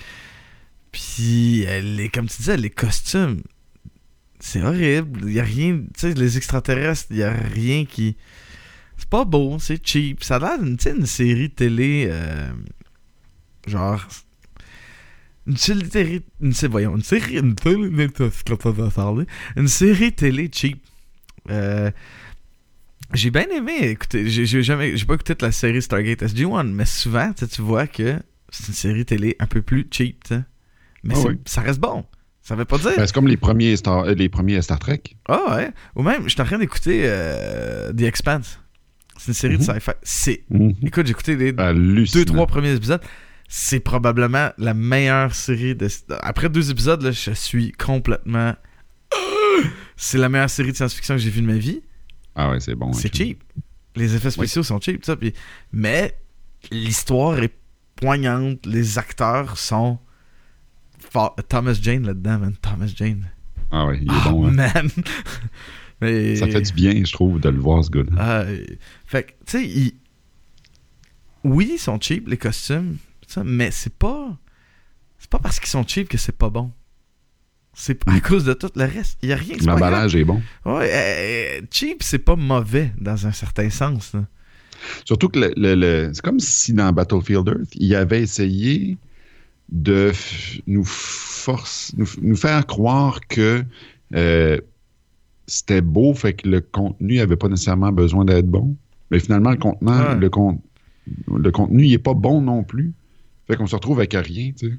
Puis, les, comme tu disais, les costumes, c'est horrible. Il n'y a rien, tu sais, les extraterrestres, il n'y a rien qui... C'est pas beau, c'est cheap. Ça a l'air d'une, une série télé, euh... genre... Une série, une, voyons, une série, une télé, une série télé cheap. Euh, j'ai bien aimé écouter, j'ai, j'ai jamais, j'ai pas écouté la série Stargate S G un, mais souvent, tu vois que c'est une série télé un peu plus cheap, t'sais. Mais oh oui. Ça reste bon. Ça veut pas dire. Ben, c'est comme les premiers Star, les premiers Star Trek. Ah oh, ouais. Ou même, je suis en train d'écouter euh, The Expanse. C'est une série mm-hmm. de sci-fi. C'est. Mm-hmm. Écoute, j'ai écouté les deux, trois premiers épisodes. C'est probablement la meilleure série de... Après deux épisodes, là, je suis complètement... C'est la meilleure série de science-fiction que j'ai vue de ma vie. Ah ouais, c'est bon. C'est cheap. Les effets spéciaux oui. sont cheap, ça. Puis... Mais l'histoire est poignante. Les acteurs sont... Thomas Jane là-dedans, man. Thomas Jane. Ah ouais, il est oh, bon. Hein. Man! Mais... Ça fait du bien, je trouve, de le voir, ce gars-là. Ah, fait que, tu sais, il... oui, ils sont cheap, les costumes... Ça, mais c'est pas c'est pas parce qu'ils sont cheap que c'est pas bon. C'est à cause de tout le reste. Il y a rien. L'emballage est bon. Ouais, euh, cheap, c'est pas mauvais dans un certain sens. Là. Surtout que le, le, le, c'est comme si dans Battlefield Earth, il avait essayé de f- nous force, nous, nous faire croire que euh, c'était beau, fait que le contenu n'avait pas nécessairement besoin d'être bon. Mais finalement, le contenant, ouais. le, con, le contenu, il est pas bon non plus. Fait qu'on se retrouve avec rien, tu sais.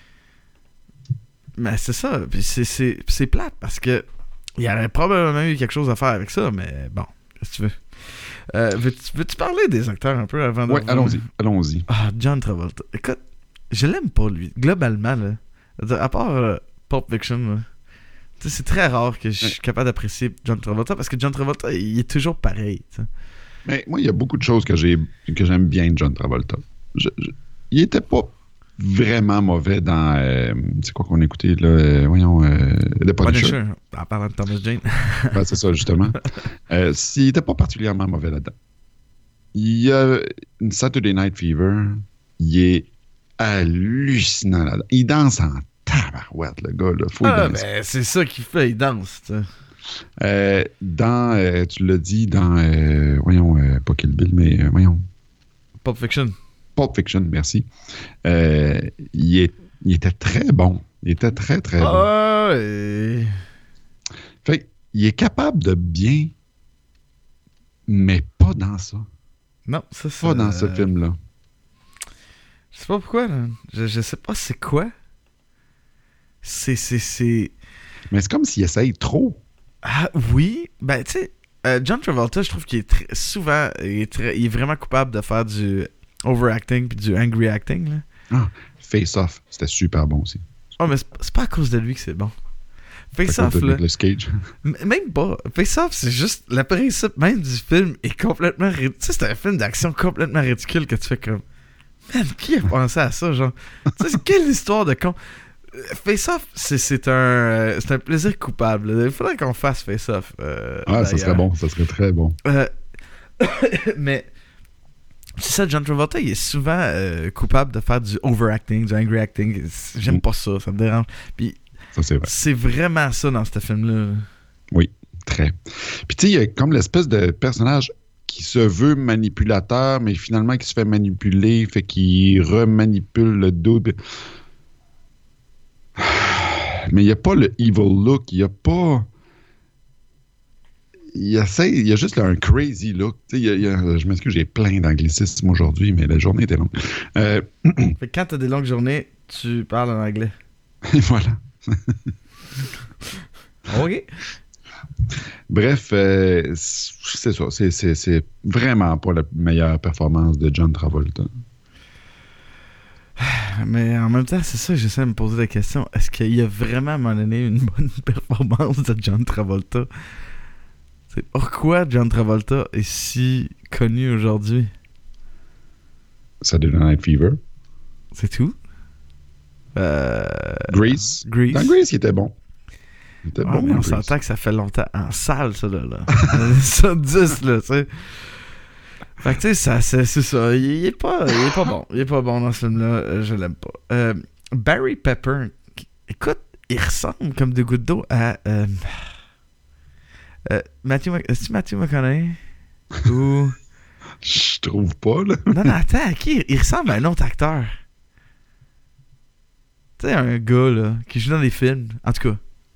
Mais c'est ça. Puis c'est, c'est, c'est plate parce que il y aurait probablement eu quelque chose à faire avec ça, mais bon, qu'est-ce que tu veux. Euh, veux-tu, veux-tu parler des acteurs un peu avant de... Oui, allons-y, allons-y. Ah, John Travolta. Écoute, je l'aime pas, lui. Globalement, là. À part euh, Pulp Fiction, là. Tu sais, c'est très rare que je suis ouais. capable d'apprécier John Travolta parce que John Travolta, il est toujours pareil, tu sais. Mais moi, il y a beaucoup de choses que, j'ai, que j'aime bien de John Travolta. Je... je... Il était pas vraiment mauvais dans... Euh, c'est quoi qu'on écoutait, là? Euh, voyons, euh, The Punisher. Punisher. En parlant de Thomas Jane. Ben, c'est ça, justement. euh, il était pas particulièrement mauvais là-dedans. Il y a une Saturday Night Fever. Il est hallucinant là-dedans. Il danse en tabarouette, le gars, là. Faut ah, ben, c'est ça qu'il fait, il danse, tu sais. Euh, dans, euh, tu l'as dit, dans... Euh, voyons, euh, pas Kill Bill, mais euh, voyons. Pulp Fiction. Pulp Fiction, merci. Euh, il, est, il était très bon. Il était très, très bon. Ah, et... Fait qu'il est capable de bien, mais pas dans ça. Non, ça c'est... Pas dans ce film-là. Je sais pas pourquoi, là. Je, je sais pas c'est quoi. C'est, c'est, c'est... Mais c'est comme s'il essaye trop. Ah, oui. Ben, tu sais, euh, John Travolta, je trouve qu'il est très, souvent... Il est, très, il est vraiment coupable de faire du... overacting puis du angry acting, là. Ah, Face Off, c'était super bon aussi. Oh, mais c'est, c'est pas à cause de lui que c'est bon. Face Off, là. Le Cage. Même pas. Face Off, c'est juste le principe même du film est complètement ridicule. Tu sais, c'est un film d'action complètement ridicule que tu fais comme. Man, qui a pensé à ça, genre? Tu sais, c'est quelle histoire de con. Face Off, c'est, c'est, un, euh, c'est un plaisir coupable. Il faudrait qu'on fasse Face Off. Euh, ah, ça serait bon, ça serait très bon. Euh, mais c'est ça, John Travolta, il est souvent euh, coupable de faire du overacting, du angry acting. J'aime mm. pas ça, ça me dérange. Puis, ça, c'est vrai. C'est vraiment ça dans ce film-là. Oui, très. Puis tu sais, il y a comme l'espèce de personnage qui se veut manipulateur, mais finalement qui se fait manipuler, fait qu'il remanipule le dude. Mais il n'y a pas le evil look, il n'y a pas... Il essaie, il y a juste là, un crazy look. Il y a, il y a, je m'excuse, j'ai plein d'anglicismes aujourd'hui, mais la journée était longue. Euh... Fait que quand tu as des longues journées, tu parles en anglais. Et voilà. OK. Bref, euh, c'est ça. C'est, c'est, c'est vraiment pas la meilleure performance de John Travolta. Mais en même temps, c'est ça que j'essaie de me poser la question. Est-ce qu'il y a vraiment à un moment donné une bonne performance de John Travolta? C'est pourquoi John Travolta est si connu aujourd'hui? Saturday Night Fever. C'est tout? Euh... Grease. Grease. Dans Grease, il était bon. Il était ah, bon. Mais on s'entend que ça fait longtemps en salle, ça, là. là. ça dix, là, tu sais. Fait que, tu sais, ça, c'est, c'est ça. Il, il, est pas, il est pas bon. Il est pas bon dans ce film-là. Je l'aime pas. Euh, Barry Pepper, écoute, il ressemble comme des gouttes d'eau à... Euh, euh, Matthew Mc... Est-ce Matthew McConaughey? Ou... Je trouve pas, là. Non, non, attends, à qui? Il ressemble à un autre acteur. Tu sais, un gars, là, qui joue dans des films. En tout cas.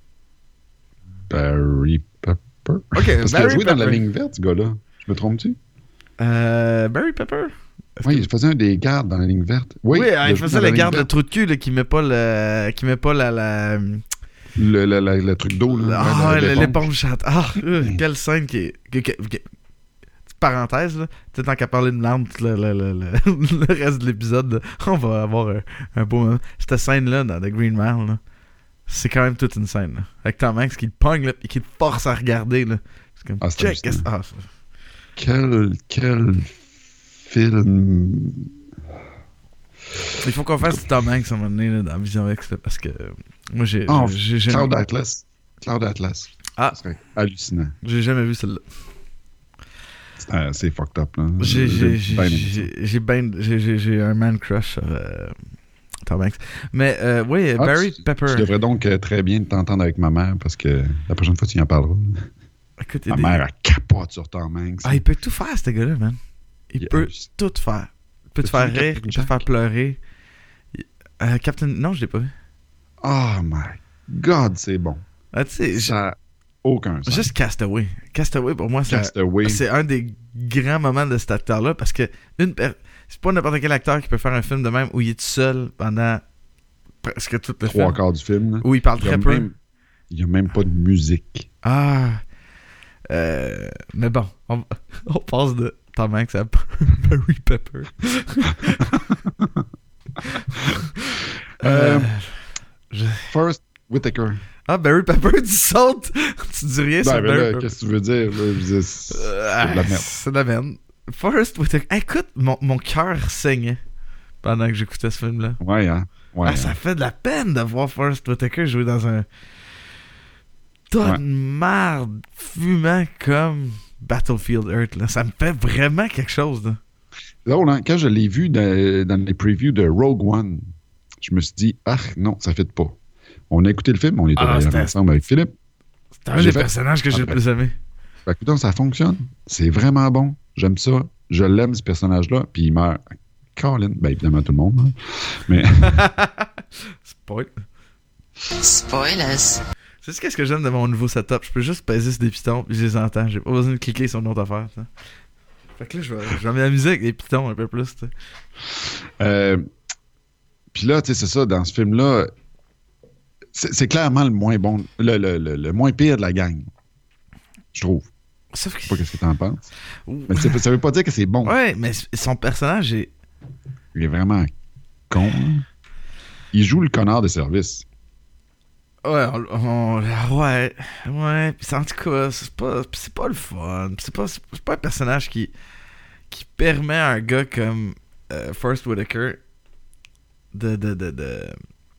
Barry Pepper? OK, Parce Barry qu'il a joué Pepper. dans La Ligne Verte, ce gars-là. Je me trompe-tu? Euh, Barry Pepper? Est-ce oui, que... il faisait un des gardes dans La Ligne Verte. Oui, oui il, il faisait le garde de trou de cul, là, qui met pas le... qui met pas la... la... Le, le, le, le truc d'eau, là. Ah, ouais, l'éponge. l'éponge chante. Ah, euh, quelle scène qui est... Que, que, que... Parenthèse, là. Tu sais, tant qu'à parler de l'arme, le, le, le, le, le reste de l'épisode, là, on va avoir un, un beau moment. Cette scène-là, dans The Green Mile, là, c'est quand même toute une scène, là. Avec Tom Hanks qui te pogne, là, et qui te force à regarder, là. C'est comme, ah, c'est check, ah, c'est... Quel, quel film... Il faut qu'on fasse du Tom Hanks à un moment donné, là, dans Vision X, là, parce que moi, j'ai... Oh, j'ai, j'ai Cloud jamais... Atlas. Cloud Atlas. Ah. Ça serait hallucinant. J'ai jamais vu celle-là. Euh, c'est fucked up, là. J'ai, j'ai, j'ai, ben j'ai, j'ai, ben, j'ai, j'ai, j'ai un man crush sur euh, Tom Hanks. Mais euh, oui, ah, Barry tu, Pepper. Tu devrais donc euh, très bien t'entendre avec ma mère parce que la prochaine fois, tu y en parleras. Écoute, ma des... mère, elle capote sur Tom Hanks. Ah, il peut tout faire, ce gars-là, man. Il, il peut a... tout faire. Il peut te faire rire, il peut te faire pleurer. Euh, Captain... Non, je l'ai pas vu. Oh my God, c'est bon. Ah, tu sais, ça... Aucun sens. Juste Castaway. Castaway, pour moi, c'est, Castaway. c'est un des grands moments de cet acteur-là parce que une per... c'est pas n'importe quel acteur qui peut faire un film de même où il est tout seul pendant presque tout le Trois film. quarts du film. Là. Où il parle il très peu. Même... Il n'y a même pas de musique. Ah. Euh... Mais bon, on, on passe de Tom Hanks à Barry Pepper. euh, euh... Je... Forest Whitaker. Ah, Barry Pepper, tu sautes! Tu dis rien ben, sur ben Barry là, Pepper. Qu'est-ce que tu veux dire? Là, je dis, c'est, euh, c'est de la merde. C'est de la merde. Forest Whitaker. Écoute, mon, mon cœur saignait pendant que j'écoutais ce film-là. Ouais, hein? Ouais, ah, hein? Ça fait de la peine de voir Forest Whitaker jouer dans un tas ouais. de merde fumant comme Battlefield Earth. Là. Ça me fait vraiment quelque chose. Là. Drôle, hein? Quand je l'ai vu dans, dans les previews de Rogue One, je me suis dit, ah non, ça ne fit pas. On a écouté le film, on était ah, ensemble avec Philippe. C'est un j'ai des fait... personnages que j'ai le plus aimé. Fait, écoute, ça fonctionne. C'est vraiment bon. J'aime ça. Je l'aime, ce personnage-là. Puis il meurt. Colin. Ben, évidemment, tout le monde. Hein. Mais. Spoil. Spoilers. Tu sais qu'est-ce que j'aime de mon nouveau setup? Je peux juste peser sur des pitons puis je les entends. J'ai pas besoin de cliquer sur une autre affaire. Ça. Fait que là, je vais, je vais m'amuser avec des pitons un peu plus. Tu sais. Euh. Puis là, tu sais, c'est ça. Dans ce film-là. C'est, c'est clairement le moins bon, le, le, le, le moins pire de la gang, je trouve. Sauf que... Je sais pas qu'est-ce que t'en penses. Mais c'est, ça veut pas dire que c'est bon. Ouais, mais son personnage est... Il est vraiment con. Hein? Il joue le connard de service. Ouais, on, on, ouais, ouais. Pis en tout cas, c'est pas, c'est pas le fun. C'est pas, c'est pas un personnage qui, qui permet à un gars comme euh, Forest Whitaker de... de, de, de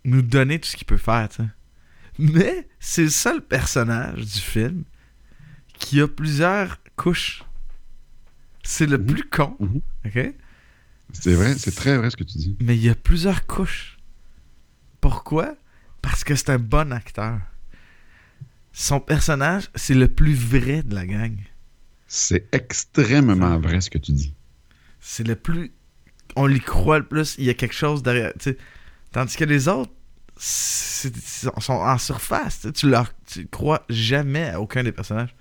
nous donner tout ce qu'il peut faire, tu sais. Mais c'est le seul personnage du film qui a plusieurs couches. C'est le mm-hmm. plus con, mm-hmm. ok? C'est vrai, c'est très vrai ce que tu dis. Mais il y a plusieurs couches. Pourquoi? Parce que c'est un bon acteur. Son personnage, c'est le plus vrai de la gang. C'est extrêmement vrai ce que tu dis. C'est le plus... On l'y croit le plus. Il y a quelque chose derrière. T'sais. Tandis que les autres c'est, c'est, sont en surface. T'sais. Tu leur tu crois jamais à aucun des personnages.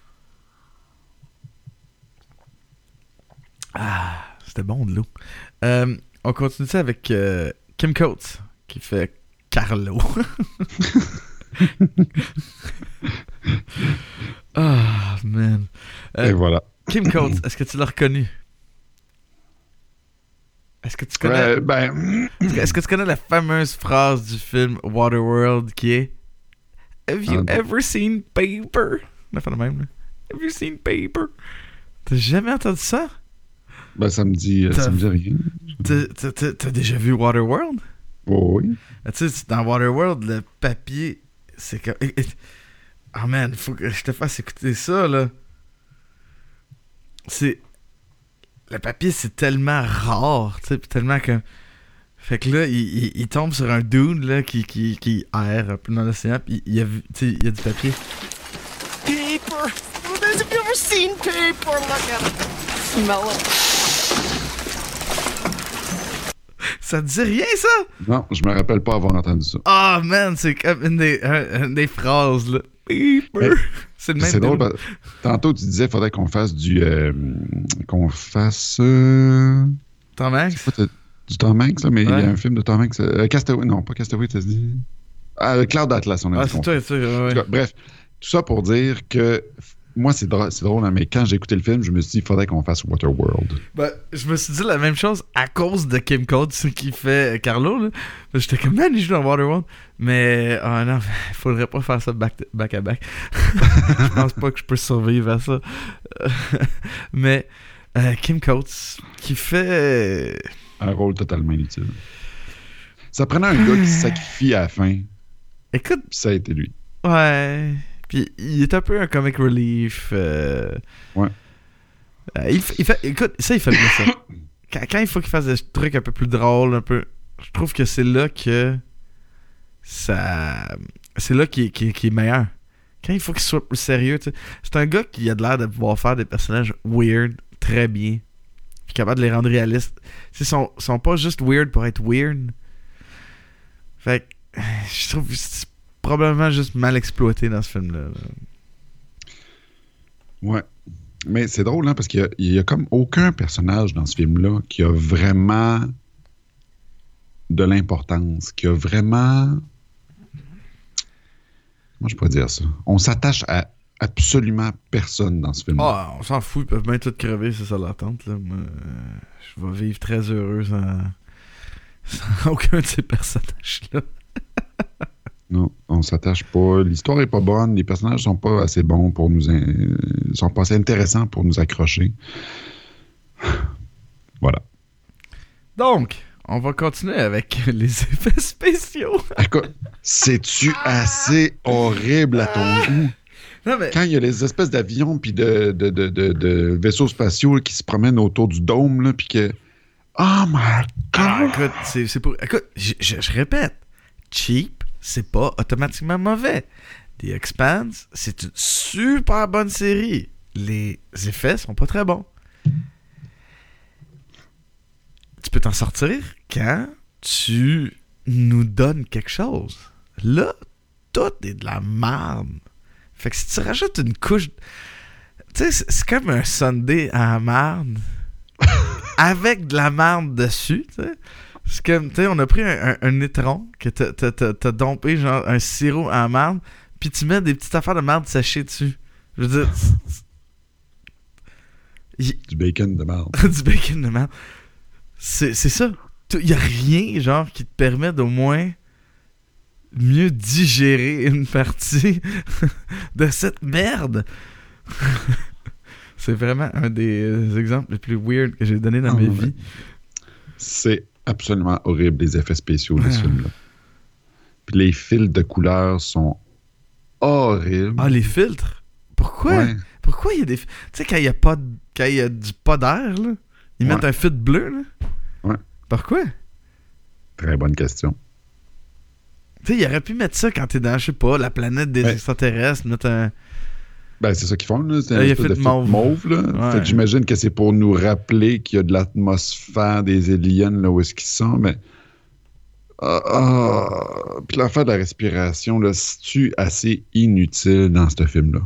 Ah, c'était bon de l'eau. Euh, on continue ça avec euh, Kim Coates qui fait Carlo. Ah, oh, man. Euh, Et voilà. Kim Coates, est-ce que tu l'as reconnu? Est-ce que tu connais... Euh, ben... Est-ce que tu connais la fameuse phrase du film Waterworld qui est Have you ah, ever seen paper? On a fait le même, là. Have you seen paper? T'as jamais entendu ça? Ben, ça me dit, ça me dit rien. T'as, t'as, t'as, t'as déjà vu Waterworld? Oh, oui. Tu sais, dans Waterworld, le papier, c'est comme... Oh man, faut que je te fasse écouter ça, là. C'est... Le papier, c'est tellement rare, tu sais, tellement que... Fait que là, il, il, il tombe sur un dude, là, qui, qui, qui erre un peu dans l'océan, pis il y a, tu sais, il y a du papier. Paper! Have you ever seen paper? Look at it. Smell it. Ça te dit rien, ça? Non, je me rappelle pas avoir entendu ça. Ah, oh, man, c'est comme une des, un, une des phrases, là. Paper! C'est le même. C'est drôle, parce... tantôt tu disais qu'il faudrait qu'on fasse du... Euh, qu'on fasse... Euh... Tom Hanks? Du Tom Hanks, là, mais il ouais. y a un film de Tom Hanks... Euh, Castaway, non, pas Castaway, ça se dit... Ah, Cloud Atlas, on a ah, dit c'est toi, c'est toi, ouais. Cas, bref, tout ça pour dire que... Moi, c'est drôle, c'est drôle hein, mais quand j'ai écouté le film, je me suis dit qu'il faudrait qu'on fasse Waterworld. Ben, je me suis dit la même chose à cause de Kim Coates qui fait Carlo. Là. J'étais comme, man, il joue dans Waterworld. Mais, oh non, il faudrait pas faire ça back, to, back à back. Je pense pas que je peux survivre à ça. Mais, euh, Kim Coates qui fait... Un rôle totalement inutile. Ça prenait un gars qui se sacrifie à la fin. Écoute... Ça a été lui. Ouais... Puis il est un peu un comic relief. Euh... Ouais. Euh, il, il fait, écoute, ça, il fait bien ça. Quand, quand il faut qu'il fasse des trucs un peu plus drôles, un peu. Je trouve que c'est là que. Ça. C'est là qu'il, qu'il, qu'il est meilleur. Quand il faut qu'il soit plus sérieux, tu sais. C'est un gars qui a de l'air de pouvoir faire des personnages weird très bien. Puis capable de les rendre réalistes. Ils sont, sont pas juste weird pour être weird. Fait que. Je trouve que c'est probablement juste mal exploité dans ce film-là. Ouais. Mais c'est drôle, hein, parce qu'il y a, il y a comme aucun personnage dans ce film-là qui a vraiment de l'importance, qui a vraiment... Comment je pourrais dire ça? On s'attache à absolument personne dans ce film-là. Ah, on s'en fout, ils peuvent bien tout crever, c'est ça l'attente. Là. Moi, euh, je vais vivre très heureux sans, sans aucun de ces personnages-là. Non, on s'attache pas. L'histoire est pas bonne. Les personnages sont pas assez bons pour nous... In... sont pas assez intéressants pour nous accrocher. Voilà. Donc, on va continuer avec les effets spéciaux. Écoute, c'est-tu assez horrible à ton goût? Non, mais... Quand il y a les espèces d'avions puis de, de, de, de, de vaisseaux spatiaux qui se promènent autour du dôme, là, puis que... Oh my God! Ah, écoute, c'est, c'est pour... Écoute, je, je, je répète. Cheap, c'est pas automatiquement mauvais. The Expanse, c'est une super bonne série. Les effets sont pas très bons. Tu peux t'en sortir quand tu nous donnes quelque chose. Là, tout est de la merde. Fait que si tu rajoutes une couche... Tu sais, c'est, c'est comme un sundae à la merde. Avec de la merde dessus, tu sais. C'est comme, tu sais, on a pris un, un, un étron que t'as, t'as, t'as, t'as dompé, genre un sirop en marde, puis tu mets des petites affaires de marde séchées dessus. Je veux dire... Il... Du bacon de marde. Du bacon de marde. C'est, c'est ça. Il n'y a rien, genre, qui te permet d'au moins mieux digérer une partie de cette merde. C'est vraiment un des exemples les plus weird que j'ai donné dans oh, ma vie. C'est absolument horrible, les effets spéciaux de ce film-là. Puis les fils de couleurs sont horribles. Ah, les filtres? Pourquoi? Ouais. Pourquoi il y a des... Tu sais, quand il y a pas de... quand il y a du pas d'air, là, ils Ouais. mettent un filtre bleu, là? Ouais. Pourquoi? Très bonne question. Tu sais, il aurait pu mettre ça quand t'es dans, je sais pas, la planète des Ouais. extraterrestres, mettre un... Ben, c'est ça qu'ils font, là. C'est un Ah, il a espèce fait de de filtre mauve. mauve, là. Ouais. Fait que j'imagine que c'est pour nous rappeler qu'il y a de l'atmosphère des aliens, là, où est-ce qu'ils sont, mais... Ah, ah. Puis l'affaire de la respiration, là, c'est-tu assez inutile dans ce film-là?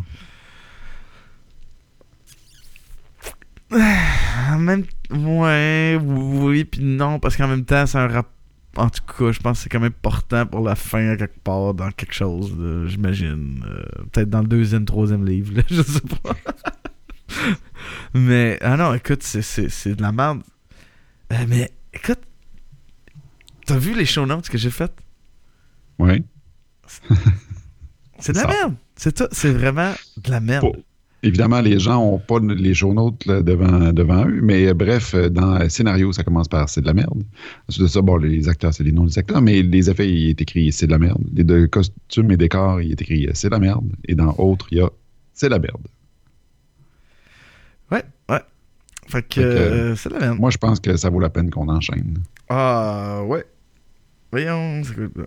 En même... Ouais, oui, puis non, parce qu'en même temps, c'est un rap... En tout cas, je pense que c'est quand même important pour la fin, quelque part, dans quelque chose, là, j'imagine. Euh, peut-être dans le deuxième, troisième livre, là, je sais pas. Mais, ah non, écoute, c'est, c'est, c'est de la merde. Euh, mais, écoute, t'as vu les show notes que j'ai faites? Oui. C'est de la Ça. merde. C'est tout, c'est vraiment de la merde. Pour- Évidemment, les gens n'ont pas les show notes là, devant, devant eux, mais euh, bref, euh, dans le scénario, ça commence par c'est de la merde. Ensuite de ça, bon, les acteurs, c'est les noms des acteurs, mais les effets, il est écrit c'est de la merde. Les de costumes et décors, il est écrit c'est de la merde. Et dans autres, il y a c'est de la merde. Ouais, ouais. Fait que, Fait que, euh, c'est de la merde. Moi, je pense que ça vaut la peine qu'on enchaîne. Ah, ouais. Voyons, c'est cool.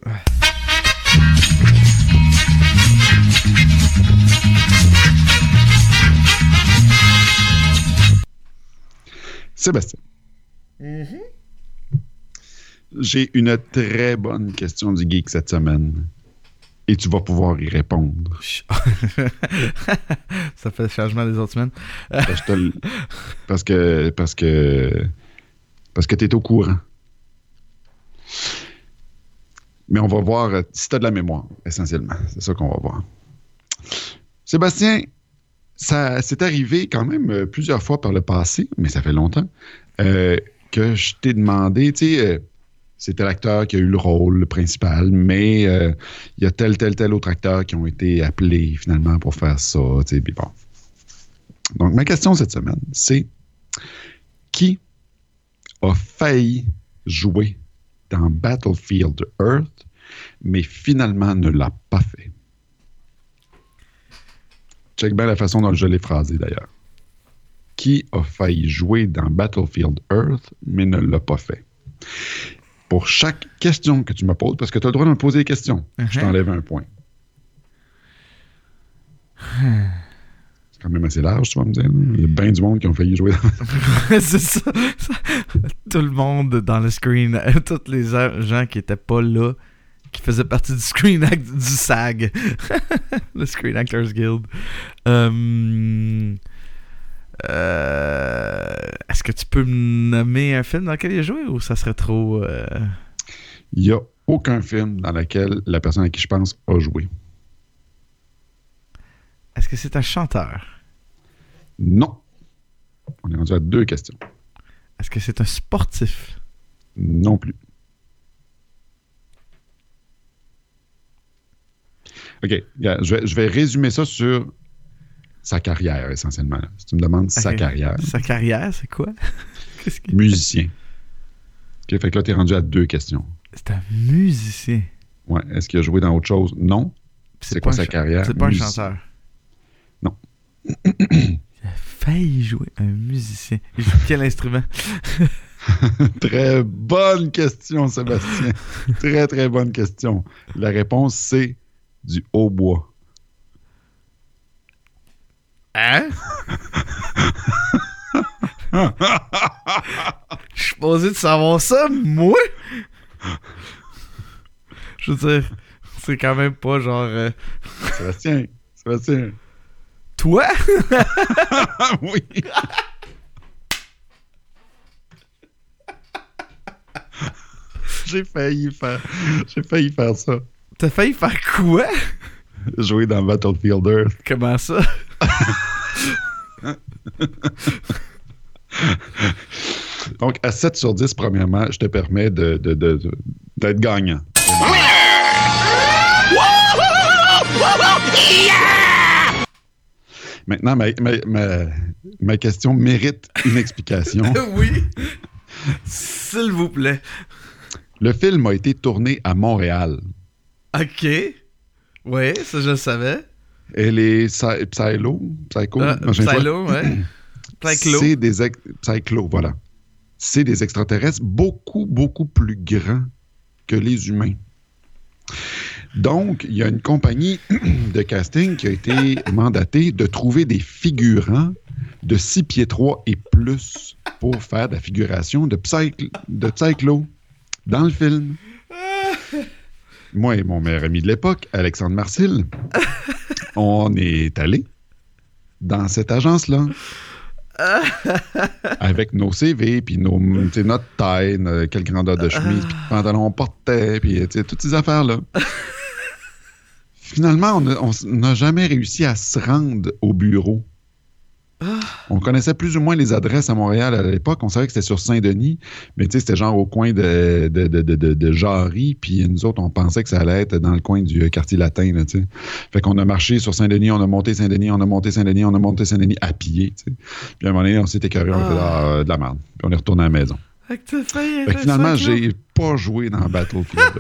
Sébastien. J'ai une très bonne question du geek cette semaine. Et tu vas pouvoir y répondre. Ça fait le changement des autres semaines. Parce que, je te le- parce que parce que parce que t'es au courant. Mais on va voir euh, si t'as de la mémoire, essentiellement. C'est ça qu'on va voir. Sébastien, ça s'est arrivé quand même euh, plusieurs fois par le passé, mais ça fait longtemps, euh, que je t'ai demandé, tu sais, euh, c'était l'acteur qui a eu le rôle principal, mais euh, il y a tel, tel, tel autre acteur qui ont été appelés finalement pour faire ça, tu sais, puis bon. Donc, ma question cette semaine, c'est qui a failli jouer dans Battlefield Earth, mais finalement ne l'a pas fait? Check bien la façon dont je l'ai phrasé d'ailleurs. Qui a failli jouer dans Battlefield Earth, mais ne l'a pas fait? Pour chaque question que tu me poses, parce que tu as le droit de me poser des questions, Uh-huh. je t'enlève un point. C'est quand même assez large, tu vas me dire. Là. Il y a bien du monde qui ont failli jouer dans... C'est ça. Tout le monde dans le screen, tous les gens qui étaient pas là, qui faisaient partie du Screen Act, du S A G, le Screen Actors Guild. Euh, euh, est-ce que tu peux me nommer un film dans lequel il a joué ou ça serait trop... Euh... Il n'y a aucun film dans lequel la personne à qui je pense a joué. Est-ce que c'est un chanteur? Non. On est rendu à deux questions. Est-ce que c'est un sportif? Non plus. OK. Yeah, je, vais, je vais résumer ça sur sa carrière, essentiellement. Là. Si tu me demandes sa Ok. carrière. Sa carrière, c'est quoi? Qu'est-ce que... Musicien. OK, fait que là, tu es rendu à deux questions. C'est un musicien. Ouais. Est-ce qu'il a joué dans autre chose? Non. C'est quoi pas un sa ch- carrière? C'est pas Musicien. un chanteur. Non. Il a failli jouer un musicien. Il joue quel instrument? Très bonne question, Sébastien. Très, très bonne question. La réponse, c'est du hautbois. Hein? Je suis posé de savoir ça, moi? Je veux dire, c'est quand même pas genre... euh, Sébastien, Sébastien. Toi? Oui. J'ai failli faire, j'ai failli faire ça. T'as failli faire quoi? Jouer dans Battlefield Earth. Comment ça? Donc, à sept sur dix, premièrement, je te permets de, de, de, de- d'être gagnant. Maintenant, ma, ma, ma, ma question mérite une explication. Oui. S'il vous plaît. Le film a été tourné à Montréal. Ok. Ouais, ça je le savais. Elle est Psy- Psylo, Psycho. Euh, non, j'ai une fois. Psylo, ouais. Psychlo. C'est des ex- Psychlo, voilà. C'est des extraterrestres beaucoup, beaucoup plus grands que les humains. Donc, il y a une compagnie de casting qui a été mandatée de trouver des figurants de six pieds trois et plus pour faire de la figuration de, Psych- de Psychlo dans le film. Moi et mon meilleur ami de l'époque, Alexandre Marcil, on est allés dans cette agence-là. Avec nos C V, puis nos, notre taille, notre, quelle grandeur de chemise, puis quel pantalon on portait, puis toutes ces affaires-là. Finalement, on n'a jamais réussi à se rendre au bureau. On connaissait plus ou moins les adresses à Montréal à l'époque. On savait que c'était sur Saint-Denis, mais c'était genre au coin de, de, de, de, de, de Jarry, puis nous autres, on pensait que ça allait être dans le coin du quartier latin. Là, fait qu'on a marché sur Saint-Denis, on a monté Saint-Denis, on a monté Saint-Denis, on a monté Saint-Denis à pied. T'sais. Puis à un moment donné, on s'est écœuré, on était dans de la merde. Puis on est retourné à la maison. Fait que, fait, fait que finalement, j'ai pas joué dans Battlefield.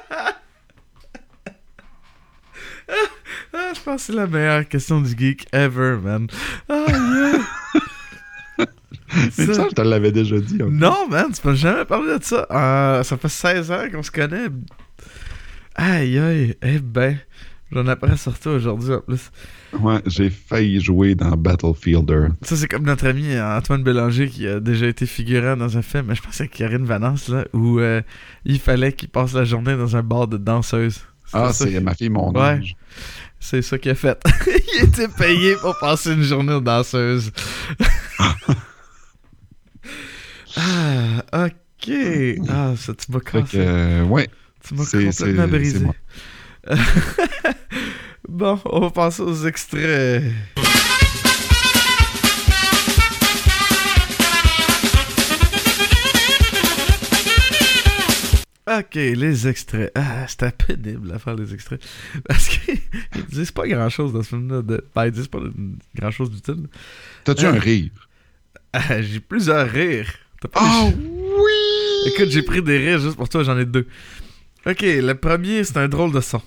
Ah, je pense que c'est la meilleure question du geek ever, man. Oh, yeah. Mais ça, ça, je te l'avais déjà dit. Okay. Non, man, tu m'as jamais parlé de ça. Euh, ça fait seize ans qu'on se connaît. Aïe, aïe, eh ben, j'en apprends sortir aujourd'hui en plus. Ouais, j'ai failli jouer dans Battlefielder. Ça, c'est comme notre ami Antoine Bélanger qui a déjà été figurant dans un film, mais je pense avec Karine Vanance, là, où euh, il fallait qu'il passe la journée dans un bar de danseuses. C'était ah, ça c'est qui... ma fille, mon ouais. âge. C'est ça qu'il a fait. Il était payé pour passer une journée de danseuse. Ah, ok. Ah, ça, tu m'as cassé. Euh, ouais. Tu m'as c'est, complètement c'est, brisé. c'est moi. Bon, on va passer aux extraits. Ok, les extraits. Ah, c'était pénible à faire les extraits. Parce qu'ils disent pas grand-chose dans ce film-là. De... Ben, ils disent pas grand-chose d'utile. T'as-tu ah. un rire? Ah, j'ai plusieurs rires. T'as pas oh des... oui! Écoute, j'ai pris des rires juste pour toi, j'en ai deux. Ok, le premier, c'est un drôle de son.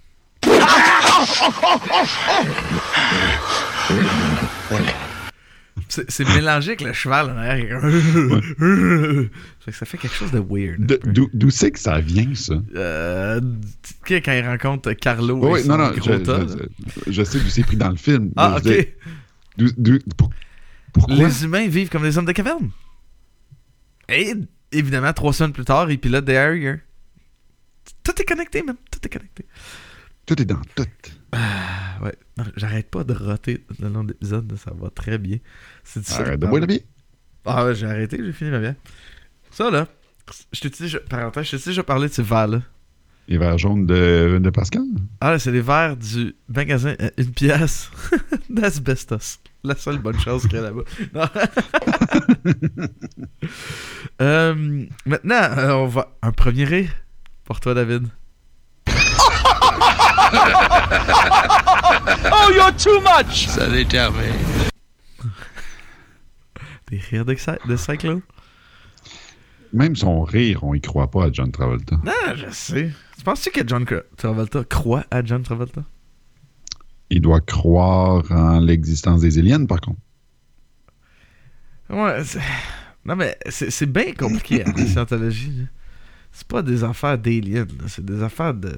C'est, c'est mélangé avec le cheval en arrière. Ouais. Ça fait quelque chose de weird. De, d'où, d'où c'est que ça vient, ça? Euh, tu sais, quand il rencontre Carlo. Oui, et non, non, gros je, tas, je, je sais d'où c'est pris dans le film. Ah, je ok. D'où, d'où, pour, pourquoi? Les humains vivent comme des hommes de caverne. Et évidemment, trois semaines plus tard, ils pilotent des Harrier. Tout est connecté, man. Tout est connecté. Tout est dans tout. Ah, ouais. Non, j'arrête pas de roter le long de l'épisode. Ça va très bien. C'est difficile. Arrête de boire la bière. Ah ouais, j'ai arrêté, j'ai fini ma bière. Ça, là, je t'ai dit, parenthèse, je t'ai déjà parlé de ces verres-là. Les verres jaunes de, de Pascal? Ah, là, c'est les verres du magasin euh, Une pièce d'asbestos. La seule bonne chose qu'il y a là-bas. euh, maintenant, euh, on va... Un premier rire pour toi, David. Oh, you're too much! Ça détermine. Des rires de, de Cyclone? Même son rire, on y croit pas à John Travolta. Non, je sais. Tu penses-tu que John Travolta croit à John Travolta? Il doit croire en l'existence des aliens, par contre. Ouais, c'est... Non, mais c'est, c'est bien compliqué, hein, la scientologie. Là. C'est pas des affaires d'aliens, là. C'est des affaires de...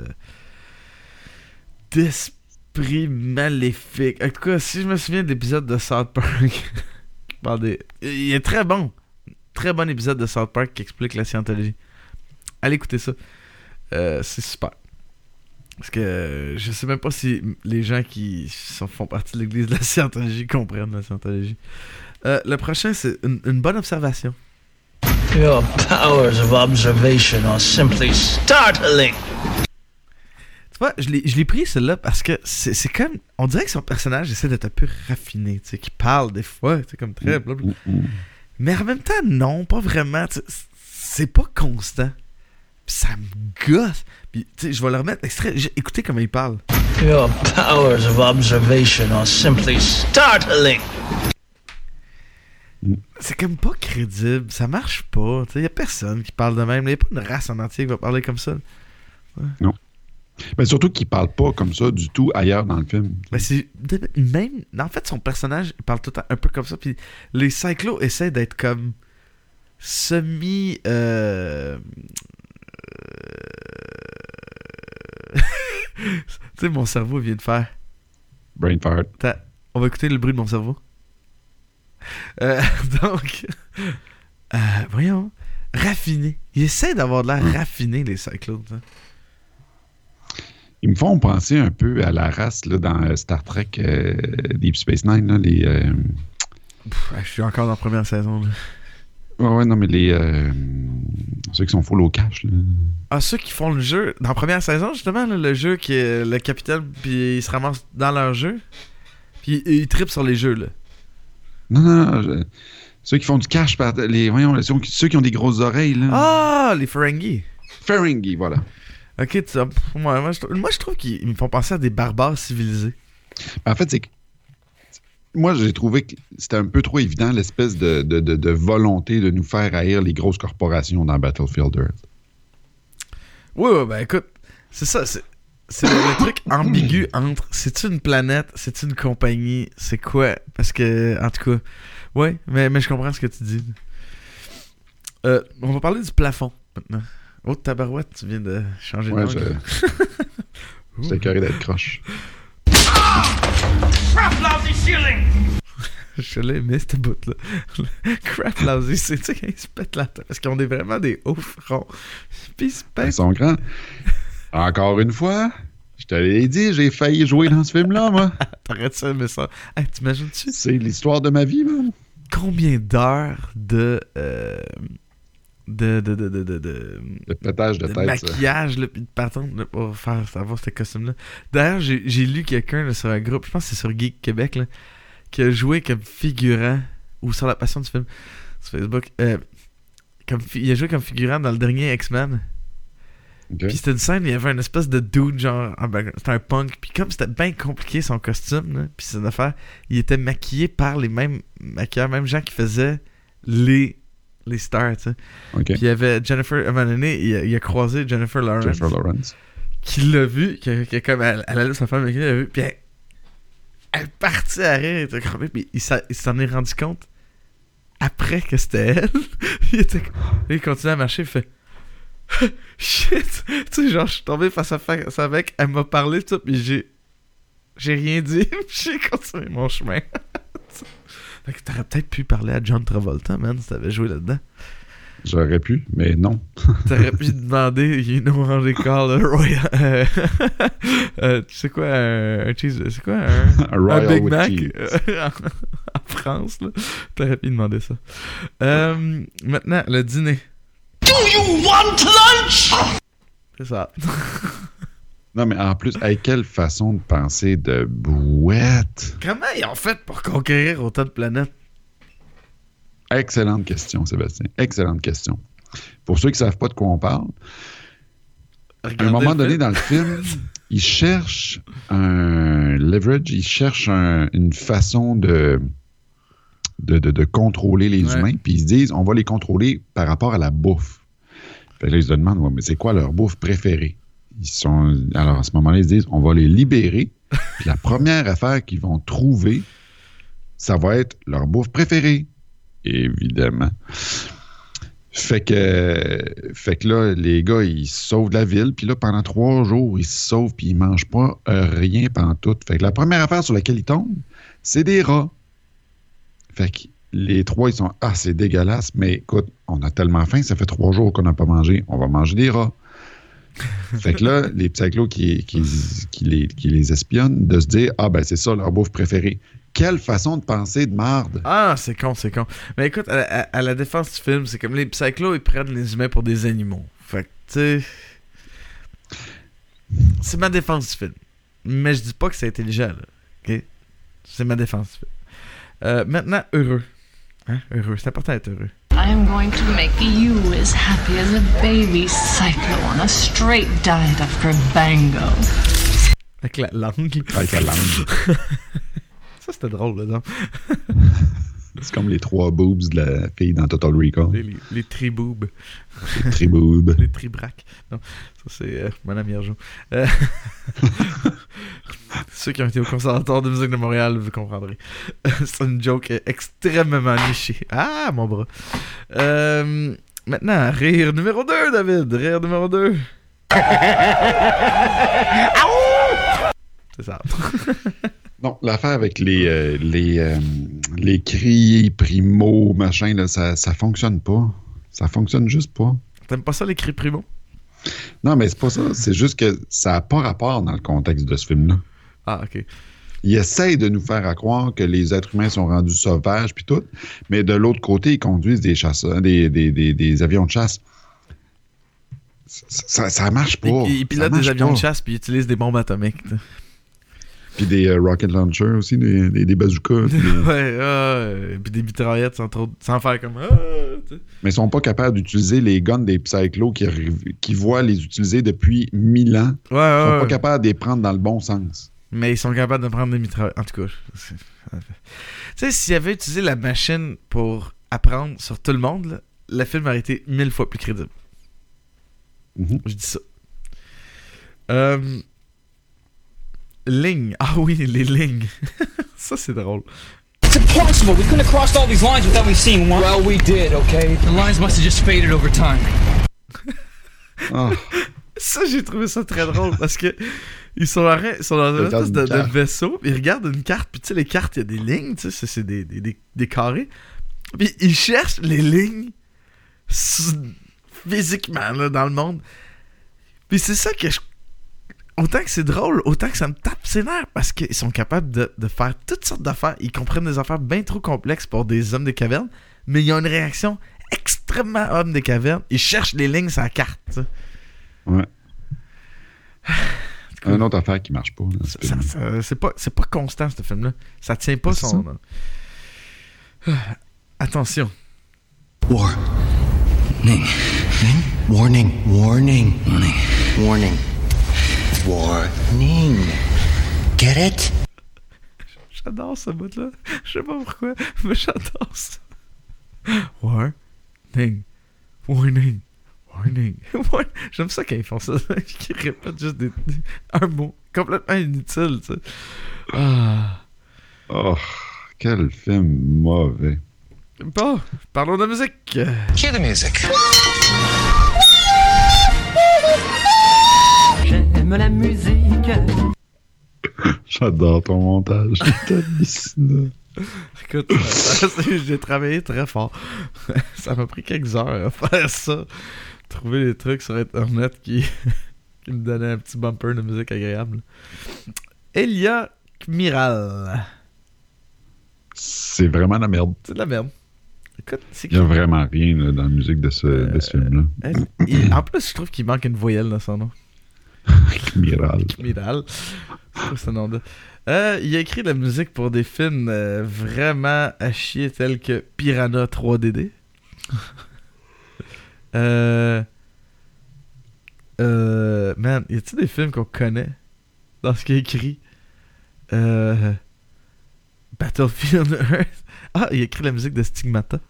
d'esprit maléfique. En tout cas, si je me souviens de l'épisode de South Park, qui parle des... il est très bon. Très bon épisode de South Park qui explique la scientologie. Allez écouter ça. Euh, c'est super. Parce que euh, je sais même pas si les gens qui sont, font partie de l'église de la scientologie comprennent la scientologie. Euh, le prochain, c'est une, une bonne observation. Your powers of observation are simply startling. Tu vois, je l'ai, je l'ai pris celle-là parce que c'est, c'est comme... On dirait que son personnage essaie d'être un peu raffiné, tu sais, qu'il parle des fois, c'est comme très... Blablabla. Mais en même temps, non, pas vraiment. C'est pas constant. Pis ça me gosse. Puis, tu sais, je vais le remettre l'extrait. Écoutez comment il parle. Your powers of observation are simply startling. C'est comme pas crédible. Ça marche pas. Il y a personne qui parle de même. Il n'y a pas une race en entier qui va parler comme ça. Ouais. Non. Mais surtout qu'il parle pas comme ça du tout ailleurs dans le film. Mais c'est même en fait son personnage il parle tout le temps un peu comme ça, puis les Cyclos essaient d'être comme semi euh... tu sais, mon cerveau vient de faire brain fart. T'as... on va écouter le bruit de mon cerveau. Euh, donc euh, voyons, raffiné, ils essaient d'avoir de l'air mmh. raffiné, les Cyclones, hein. Ils me font penser un peu à la race là, dans Star Trek euh, Deep Space Nine. Là, les, euh... Pff, je suis encore dans la première saison. Là. Ouais, ouais, non, mais les. Euh... Ceux qui sont full au cash. Là. Ah, ceux qui font le jeu. Dans la première saison, justement, là, le jeu qui est le capitaine, puis ils se ramassent dans leur jeu. Puis ils, ils trippent sur les jeux, là. Non, non, non. Je... Ceux qui font du cash, par les, voyons, ceux qui ont des grosses oreilles. Là. Ah, les Ferengi. Ferengi, voilà. Ok, tu, moi, moi, je, moi je trouve qu'ils me font penser à des barbares civilisés. En fait, c'est que moi, j'ai trouvé que c'était un peu trop évident l'espèce de, de, de, de volonté de nous faire haïr les grosses corporations dans Battlefield Earth. Oui, oui, ben écoute, c'est ça, c'est, c'est le, le truc ambigu entre c'est-tu une planète, c'est-tu une compagnie, c'est quoi? Parce que, en tout cas, ouais, mais, mais je comprends ce que tu dis. Euh, on va parler du plafond maintenant. Oh, tabarouette, tu viens de changer de ouais, langue. Je... J'étais carré d'être croche. Crap lousy ceiling! Je l'ai aimé, cette bout-là. Crap lousy, c'est tu sais quand ils se pètent la tête. Parce qu'ils ont des, vraiment des hauts fronts. Puis ils se pètent. Ils sont grands. Encore une fois, je te l'ai dit, j'ai failli jouer dans ce film-là, moi. T'arrêtes ça, mais ça. Hey, t'imagines-tu? C'est l'histoire de ma vie, man. Combien d'heures de. Euh... de de de de de de, de pétage de, de tête, maquillage là, puis de patente là, pour faire savoir ce costume là. D'ailleurs j'ai, j'ai lu quelqu'un là, sur un groupe, je pense que c'est sur Geek Québec là, qui a joué comme figurant ou sur la passion du film sur Facebook euh, comme, il a joué comme figurant dans le dernier X-Men. Okay. Puis c'était une scène, il y avait une espèce de dude genre en background, c'était un punk, puis comme c'était bien compliqué son costume là, puis son affaire, il était maquillé par les mêmes maquilleurs, mêmes gens qui faisaient les les stars, tu sais. Okay. Puis il y avait Jennifer, à un moment donné, il a, il a croisé Jennifer Lawrence. Jennifer Lawrence. Qui l'a vu, qui, qui comme elle, elle allait sa femme, qui l'a vu, puis elle, elle partit à rire, elle était crampée, puis il, il s'en est rendu compte après que c'était elle. il, était, il continuait à marcher, il fait shit, tu sais, genre, je suis tombé face à face avec, elle m'a parlé, tout, puis j'ai, j'ai rien dit, puis j'ai continué mon chemin. Fait que t'aurais peut-être pu parler à John Travolta, man, si t'avais joué là-dedans. J'aurais pu, mais non. T'aurais pu demander, you know how they call a royal... Euh, euh, tu sais quoi, un, un cheese... C'est quoi, un, un, royal un Big with Mac cheese. en, en France, là. T'aurais pu demander ça. Euh, maintenant, le dîner. Do you want lunch? C'est ça. Non, mais en plus, avec quelle façon de penser de bouette? Comment ils ont fait pour conquérir autant de planètes? Excellente question, Sébastien. Excellente question. Pour ceux qui ne savent pas de quoi on parle, Regardez à un moment donné film. Dans le film, ils cherchent un leverage, ils cherchent un, une façon de, de, de, de contrôler les ouais. humains, puis ils se disent, on va les contrôler par rapport à la bouffe. Fait que là, ils se demandent, ouais, mais c'est quoi leur bouffe préférée? Ils sont, alors, à ce moment-là, ils se disent, on va les libérer. Puis la première affaire qu'ils vont trouver, ça va être leur bouffe préférée. Évidemment. Fait que, fait que là, les gars, ils se sauvent de la ville. Puis là, pendant trois jours, ils se sauvent puis ils mangent pas euh, rien pantoute. Fait que la première affaire sur laquelle ils tombent, c'est des rats. Fait que les trois, ils sont, ah, c'est dégueulasse. Mais écoute, on a tellement faim, ça fait trois jours qu'on n'a pas mangé. On va manger des rats. Fait que là, les psychlos qui, qui, qui, les, qui les espionnent, de se dire, ah ben c'est ça leur bouffe préférée. Quelle façon de penser de marde. Ah, c'est con, c'est con. Mais écoute, à, à, à la défense du film, c'est comme les psychlos, ils prennent les humains pour des animaux. Fait que, tu sais... C'est ma défense du film. Mais je dis pas que c'est intelligent, là. OK? C'est ma défense du film. Euh, maintenant, heureux. Hein? Heureux. C'est important d'être heureux. I am going to make you as happy as a baby cyclo on a straight diet after bango. Avec la langue. Avec la langue. Ça, c'était drôle, là, non? C'est comme les trois boobs de la fille dans Total Recall. Les, les, les tri-boobs. Les tri-boobs. Les tri-braques. Non, ça c'est euh, mon ami Arjo. Euh... Ceux qui ont été au Conservatoire de musique de Montréal, vous comprendrez. C'est une joke extrêmement nichée. Ah, mon bras. Euh, maintenant, rire numéro deux, David. Rire numéro deux. C'est ça. Non, l'affaire avec les euh, les, euh, les cris primo, machin, là, ça, ça fonctionne pas. Ça fonctionne juste pas. T'aimes pas ça, les cris primo? Non, mais c'est pas ça. C'est juste que ça n'a pas rapport dans le contexte de ce film-là. Ah, OK. Il essaye de nous faire à croire que les êtres humains sont rendus sauvages puis tout, mais de l'autre côté, ils conduisent des chasseurs, des, des, des, des avions de chasse. Ça, ça, ça marche pas. Ils, ils pilotent des avions pas. de chasse puis ils utilisent des bombes atomiques. T'sais. Puis des euh, rocket launchers aussi, des, des, des bazookas. Des... ouais, euh, puis des mitraillettes sans, trop, sans faire comme... Ah, mais ils sont pas capables d'utiliser les guns des Psychlos qui, qui voient les utiliser depuis mille ans. Ouais, ouais, ils sont ouais. pas capables de les prendre dans le bon sens. Mais ils sont capables de prendre des mitraillettes. En tout cas, tu sais, s'ils avaient utilisé la machine pour apprendre sur tout le monde, là, le film aurait été mille fois plus crédible. Mm-hmm. Je dis ça. Euh... Lignes. Ah oui, les lignes. Ça, c'est drôle. It's impossible. We couldn't have crossed all these lines without we seeing one. Well, we did, okay? The lines must have just faded over time. Oh. Ça, j'ai trouvé ça très drôle parce que ils sont, arrêt, ils sont dans une espèce de, de vaisseau, ils regardent une carte, puis tu sais, les cartes, il y a des lignes, tu sais, c'est, c'est des, des, des, des carrés. Puis ils cherchent les lignes physiquement là, dans le monde. Puis c'est ça que je... Autant que c'est drôle, autant que ça me tape ses nerfs parce qu'ils sont capables de, de faire toutes sortes d'affaires. Ils comprennent des affaires bien trop complexes pour des hommes des cavernes, mais ils ont une réaction extrêmement homme des cavernes. Ils cherchent les lignes sur la carte. T'sais. Ouais. Une autre affaire qui marche pas. Là, ça, ça, ça, c'est pas. C'est pas constant, ce film-là. Ça tient pas c'est son... Euh... Attention. Warning. Warning. Warning. Warning. Warning. Warning. Get it? J'adore ce bout-là. Je sais pas pourquoi, mais j'adore ça. Warning. Warning. Warning. J'aime ça quand ils font ça. Qu'ils répètent juste des, des, un mot complètement inutile, tu sais. Ah. Oh, quel film mauvais. Bon, parlons de musique. Cue the music. J'aime la musique. J'adore ton montage. Écoute, euh, j'ai travaillé très fort. Ça m'a pris quelques heures à faire ça. Trouver des trucs sur Internet qui, qui me donnaient un petit bumper de musique agréable. Elia Kmiral. C'est vraiment la merde. C'est de la merde. Écoute, c'est il n'y a vraiment rien là, dans la musique de ce, euh, de ce film-là. Il, en plus, je trouve qu'il manque une voyelle dans son nom. Kmiral. Kmiral. C'est quoi ce nom-là? Euh, il a écrit de la musique pour des films euh, vraiment à chier tels que Piranha trois D D. euh... Euh... Man, y a-t-il des films qu'on connaît dans ce qu'il a écrit? Euh... Battlefield Earth. Ah, il a écrit la musique de Stigmata.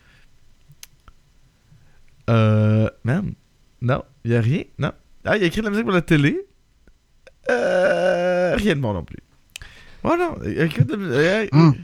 Euh... Man, non, y a rien, non. Ah, il a écrit de la musique pour la télé. Euh... Rien de bon non plus. Oh non, il a écrit de la musique. Hum.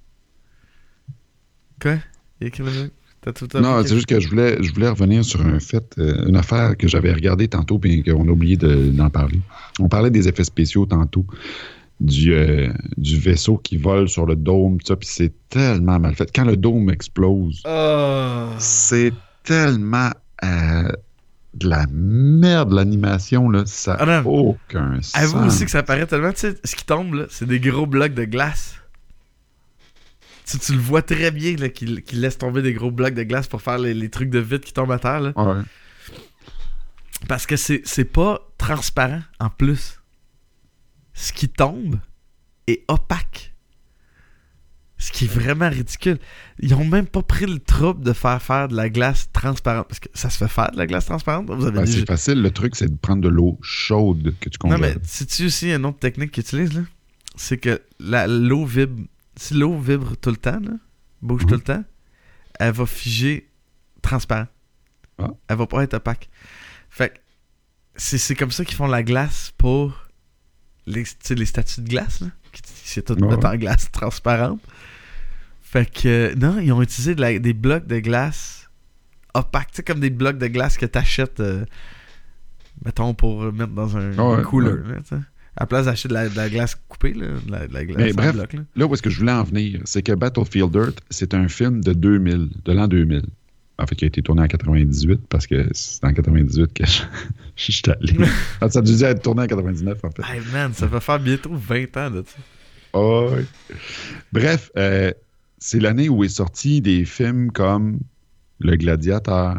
Quoi? Il a écrit de la musique? T'as tout à non, c'est juste que je voulais, je voulais revenir sur un fait, euh, une affaire que j'avais regardée tantôt et qu'on a oublié de, d'en parler. On parlait des effets spéciaux tantôt, du, euh, du vaisseau qui vole sur le dôme, ça, puis c'est tellement mal fait. Quand le dôme explose, oh. c'est tellement euh, de la merde, l'animation, là, ça n'a ah aucun sens. Avoue aussi que ça paraît tellement, tu sais, ce qui tombe, là, c'est des gros blocs de glace. Tu, tu le vois très bien, là, qu'il, qu'il laisse tomber des gros blocs de glace pour faire les, les trucs de vide qui tombent à terre, là. Ouais. Parce que c'est, c'est pas transparent, en plus. Ce qui tombe est opaque. Ce qui est vraiment ridicule. Ils ont même pas pris le trouble de faire faire de la glace transparente. Parce que ça se fait faire de la glace transparente. Vous avez ben, déjà... C'est facile. Le truc, c'est de prendre de l'eau chaude que tu congèles. Non, mais sais-tu aussi une autre technique qu'ils utilisent, là? C'est que la, l'eau vibre. Si l'eau vibre tout le temps, là, bouge mm-hmm. tout le temps, elle va figer transparent. Ah. Elle va pas être opaque. Fait que c'est, c'est comme ça qu'ils font la glace pour les, les statues de glace, là. C'est tout oh, ouais. en glace transparente. Fait que, euh, non, ils ont utilisé de la, des blocs de glace opaques, tu sais, comme des blocs de glace que t'achètes, euh, mettons, pour mettre dans un, oh, un ouais, cooler, ouais. Là, tu sais. À la place d'acheter de la, de la glace coupée, là, de, la, de la glace mais bref, bloc, là. là où est-ce que je voulais en venir, c'est que Battlefield Earth, c'est un film de deux mille, de l'an deux mille. En fait, qui a été tourné en quatre-vingt-dix-huit, parce que c'est en quatre-vingt-dix-huit que je, je suis allé. Ça a dû être tourné en quatre-vingt-dix-neuf, en fait. Hey man, ça va faire bientôt vingt ans de ça. Oh, oui. Bref, euh, c'est l'année où est sorti des films comme Le Gladiateur,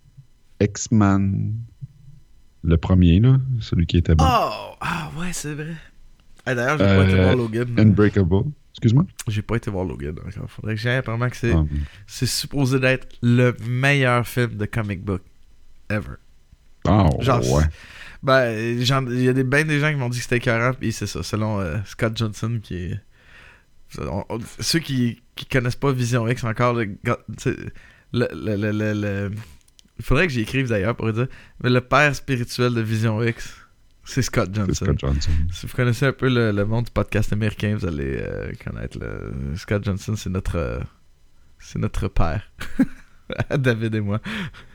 X-Men, le premier, là, celui qui était bon. Oh! Ah ouais, c'est vrai. Hey, d'ailleurs, j'ai euh, pas été voir Logan. Unbreakable. Excuse-moi? J'ai pas été voir Logan encore. Faudrait que j'aille. Apparemment que c'est, oh. c'est supposé d'être le meilleur film de comic book ever. Oh, genre, ouais. Ben, il y a des, ben des gens qui m'ont dit que c'était écœurant, puis c'est ça, selon euh, Scott Johnson, qui est... On, on, ceux qui, qui connaissent pas Vision X encore, le, le, le, le, le, le il faudrait que j'y écrive d'ailleurs pour dire, mais le père spirituel de Vision X, c'est Scott Johnson. C'est Scott Johnson. Si vous connaissez un peu le, le monde du podcast américain, vous allez euh, connaître le, Scott Johnson, c'est notre euh, c'est notre père. David et moi.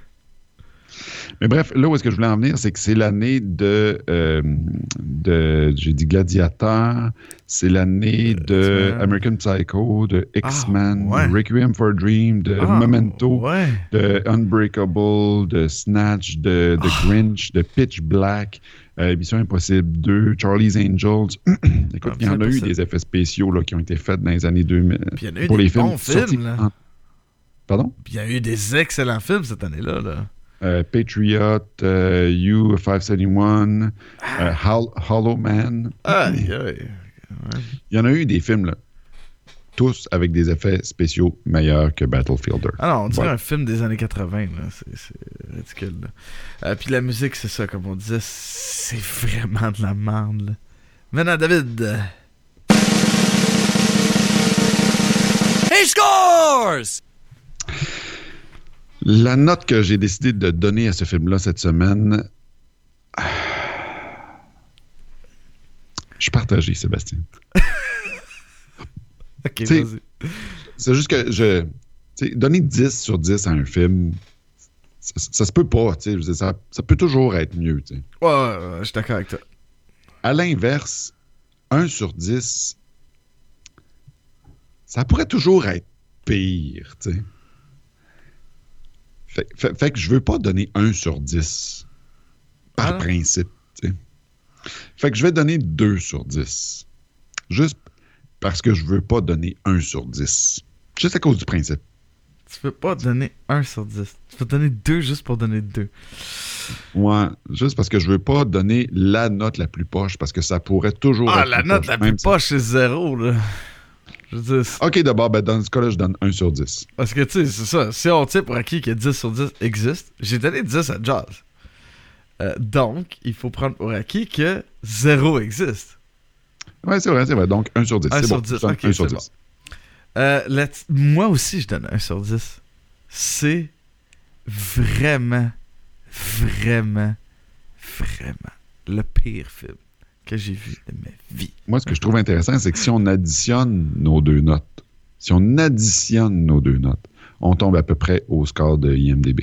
Mais bref, là où est-ce que je voulais en venir, c'est que c'est l'année de, euh, de j'ai dit Gladiateur, c'est l'année de American Psycho, de X-Men, ah, ouais. de Requiem for a Dream, de ah, Memento, ouais. de Unbreakable, de Snatch, de, de oh. Grinch, de Pitch Black, euh, Mission Impossible deux, Charlie's Angels. Écoute, il y en a eu des effets spéciaux là, qui ont été faits dans les années deux mille. Puis il y en a eu pour des les bons films. films. Là. En... Pardon? Puis il y a eu des excellents films cette année-là. Là. Uh, Patriot, uh, U cinq cent soixante et un, uh, Hol- Hollow Man. Aïe, aïe. Ouais. Il y en a eu des films, là, tous avec des effets spéciaux meilleurs que Battlefield Earth. Ah non, on dirait ouais. un film des années quatre-vingts. Là. C'est, c'est ridicule. Là. Euh, puis la musique, c'est ça, comme on disait, c'est vraiment de la merde. Là. Maintenant, David. He scores! La note que j'ai décidé de donner à ce film-là cette semaine... Je suis partagé, Sébastien. OK, t'sais, vas-y. C'est juste que je... Donner dix sur dix à un film, ça, ça se peut pas. Je veux dire, ça, ça peut toujours être mieux. T'sais. Ouais, ouais, ouais, je suis d'accord avec toi. À l'inverse, un sur dix, ça pourrait toujours être pire, tu sais. Fait, fait, fait que je veux pas donner un sur dix par ah principe, tu sais. Fait que je vais donner deux sur dix. Juste parce que je veux pas donner un sur dix. Juste à cause du principe. Tu peux pas donner un sur dix. Tu peux donner deux juste pour donner deux. Ouais, juste parce que je veux pas donner la note la plus poche parce que ça pourrait toujours ah, être la note poche, la plus poche, c'est zéro, là. Je veux dire, OK, d'abord, ben, dans ce cas-là, je donne un sur dix. Parce que, tu sais, c'est ça. Si on tient pour acquis que dix sur dix existe, j'ai donné dix à Jaws. Euh, donc, il faut prendre pour acquis que zéro existe. Ouais, c'est vrai, c'est vrai. Donc, un sur dix. un c'est sur bon. dix. Okay, un sur c'est dix. Bon. Euh, la t- moi aussi, je donne un sur dix. C'est vraiment, vraiment, vraiment le pire film que j'ai vu de ma vie. Moi, ce que je trouve intéressant, c'est que si on additionne nos deux notes, si on additionne nos deux notes, on tombe à peu près au score de I M D B.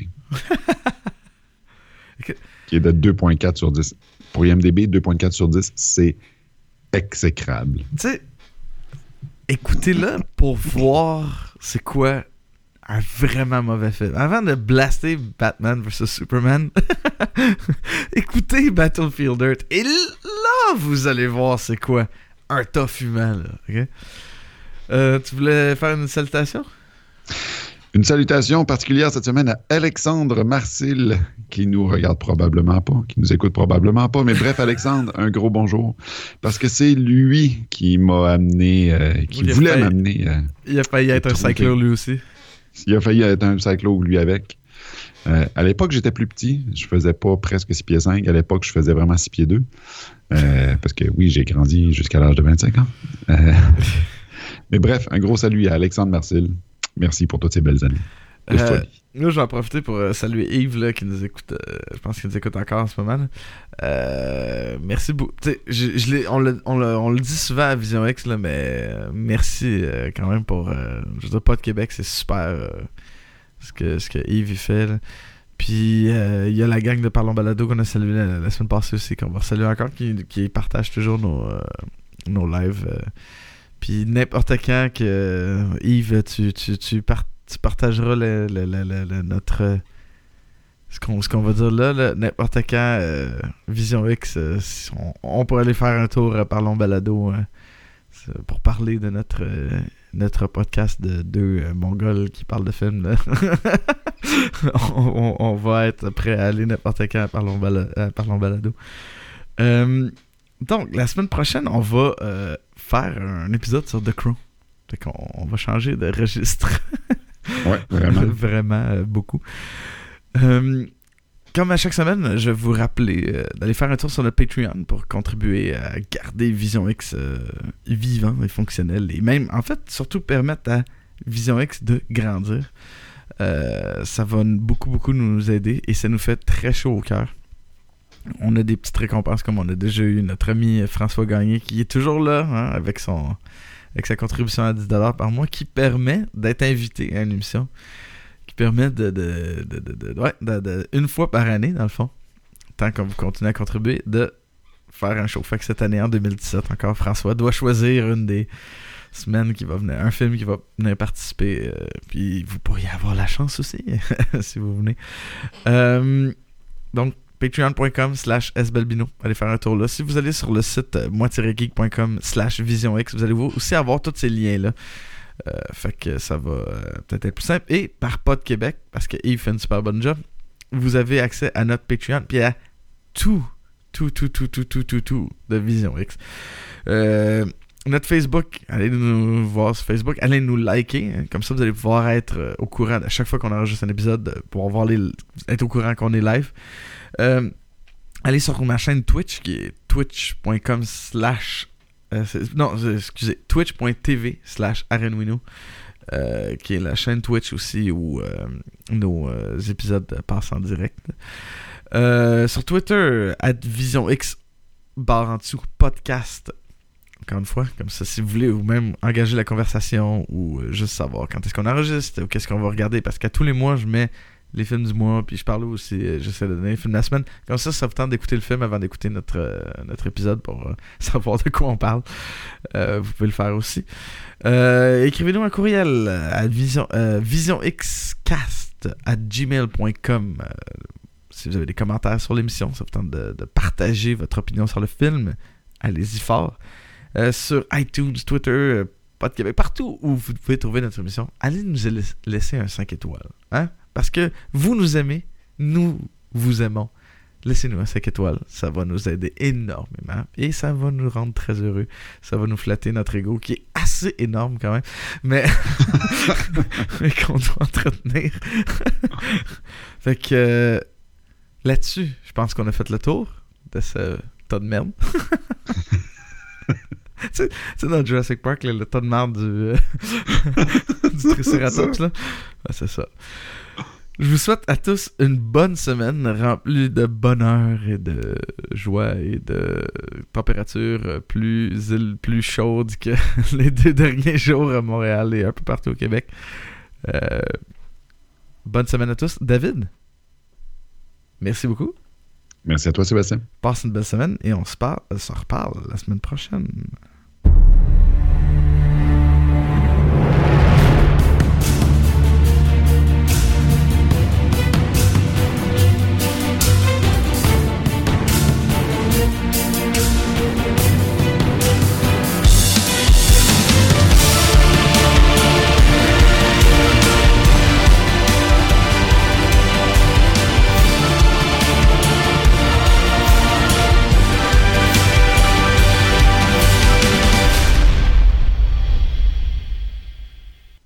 okay. Qui est de deux virgule quatre sur dix. Pour I M D B, deux virgule quatre sur dix, c'est exécrable. Tu sais, écoutez-le pour voir c'est quoi un vraiment mauvais film. Avant de blaster Batman versus Superman, écoutez Battlefield Earth. Et là, vous allez voir c'est quoi un tas fumant. Là, okay? euh, tu voulais faire une salutation? Une salutation particulière cette semaine à Alexandre Marcil, qui nous regarde probablement pas, qui nous écoute probablement pas. Mais bref, Alexandre, un gros bonjour. Parce que c'est lui qui m'a amené, euh, qui il voulait failli, m'amener. Euh, il a failli être un cyclo lui aussi. Il a failli être un cyclo lui avec. Euh, à l'époque, j'étais plus petit. Je faisais pas presque six pieds cinq. À l'époque, je faisais vraiment six pieds deux. Euh, parce que oui, j'ai grandi jusqu'à l'âge de vingt-cinq ans. Euh, mais bref, un gros salut à Alexandre Marcil. Merci pour toutes ces belles années. De Euh, folie. là, je vais en profiter pour euh, saluer Yves là, qui nous écoute. euh, je pense qu'il nous écoute encore en ce moment. Là. Euh, merci beaucoup. Tu sais, je, je l'ai- on, le, on, le, on le dit souvent à Vision X, là, mais euh, merci euh, quand même pour. Euh, je veux dire, pas de Québec, c'est super euh, ce, que, ce que Yves il fait. Là. Puis il euh, y a la gang de Parlons Balado qu'on a salué la, la semaine passée aussi, qu'on va saluer encore, qui, qui partage toujours nos, euh, nos lives. Euh. Puis n'importe quand que euh, Yves, tu, tu, tu, par- tu partageras le, le, le, le, le- notre. euh, Ce qu'on, ce qu'on va dire là, là n'importe quand, euh, Vision X, euh, si on, on pourrait aller faire un tour à Parlons Balado hein, c'est pour parler de notre, euh, notre podcast de deux euh, Mongols qui parlent de films. Là. on, on, on va être prêt à aller n'importe quand à Parlons, Bala- à Parlons Balado. Euh, donc, la semaine prochaine, on va euh, faire un épisode sur The Crow. Fait qu'on on va changer de registre. Ouais, vraiment. Vraiment euh, beaucoup. Euh, comme à chaque semaine, je vais vous rappeler euh, d'aller faire un tour sur notre Patreon pour contribuer à garder Vision X euh, vivant et fonctionnel. Et même, en fait, surtout permettre à Vision X de grandir. Euh, ça va beaucoup, beaucoup nous aider et ça nous fait très chaud au cœur. On a des petites récompenses comme on a déjà eu notre ami François Gagné qui est toujours là hein, avec, son, avec sa contribution à dix dollars par mois qui permet d'être invité à une émission. Qui permet de, de, de, de, de, ouais, de, de une fois par année, dans le fond, tant que vous continuez à contribuer, de faire un show. Fait que cette année, en deux mille dix-sept, encore, François doit choisir une des semaines qui va venir, un film qui va venir participer. Euh, puis vous pourriez avoir la chance aussi, si vous venez. Euh, donc, patreon.com slash sbalbino. Allez faire un tour là. Si vous allez sur le site euh, moi-geek.com slash visionx, vous allez aussi avoir tous ces liens-là. Euh, fait que ça va euh, peut-être être plus simple. Et par Pod Québec, parce que Yves fait une super bonne job, vous avez accès à notre Patreon puis à tout, tout, tout, tout, tout, tout, tout, tout de Vision X. Euh, notre Facebook, allez nous voir sur Facebook, allez nous liker, hein, comme ça vous allez pouvoir être euh, au courant à chaque fois qu'on enregistre un épisode, euh, pouvoir voir les, être au courant qu'on est live. Euh, allez sur ma chaîne Twitch qui est twitch.com slash Euh, non, excusez, twitch.tv slash arenwino euh, qui est la chaîne Twitch aussi où euh, nos euh, épisodes passent en direct. Euh, sur Twitter, at visionx, barre en dessous, podcast. Encore une fois, comme ça, si vous voulez ou même engager la conversation ou euh, juste savoir quand est-ce qu'on enregistre ou qu'est-ce qu'on va regarder, parce qu'à tous les mois, je mets les films du mois, puis je parle aussi, euh, j'essaie de donner les films de la semaine. Comme ça, ça vous tente d'écouter le film avant d'écouter notre, euh, notre épisode pour euh, savoir de quoi on parle. Euh, vous pouvez le faire aussi. Euh, écrivez-nous un courriel à vision, euh, visionxcast à gmail point com euh, si vous avez des commentaires sur l'émission, ça vous tente de, de partager votre opinion sur le film. Allez-y fort. Euh, sur iTunes, Twitter, euh, Pod Québec, partout où vous pouvez trouver notre émission, allez nous laisser un cinq étoiles. Hein? Parce que vous nous aimez, nous vous aimons. Laissez-nous un cinq étoiles, ça va nous aider énormément et ça va nous rendre très heureux. Ça va nous flatter notre ego qui est assez énorme quand même, mais, mais qu'on doit entretenir. Fait que euh, là-dessus, je pense qu'on a fait le tour de ce tas de merde. Tu sais, tu sais, dans Jurassic Park, là, le tas de merde du, euh, du Triceratops, là. Ouais, c'est ça. Je vous souhaite à tous une bonne semaine remplie de bonheur et de joie et de température plus, plus chaude que les deux derniers jours à Montréal et un peu partout au Québec. Euh, bonne semaine à tous. David, merci beaucoup. Merci à toi, Sébastien. Passe une belle semaine et on se, parle, on se reparle la semaine prochaine.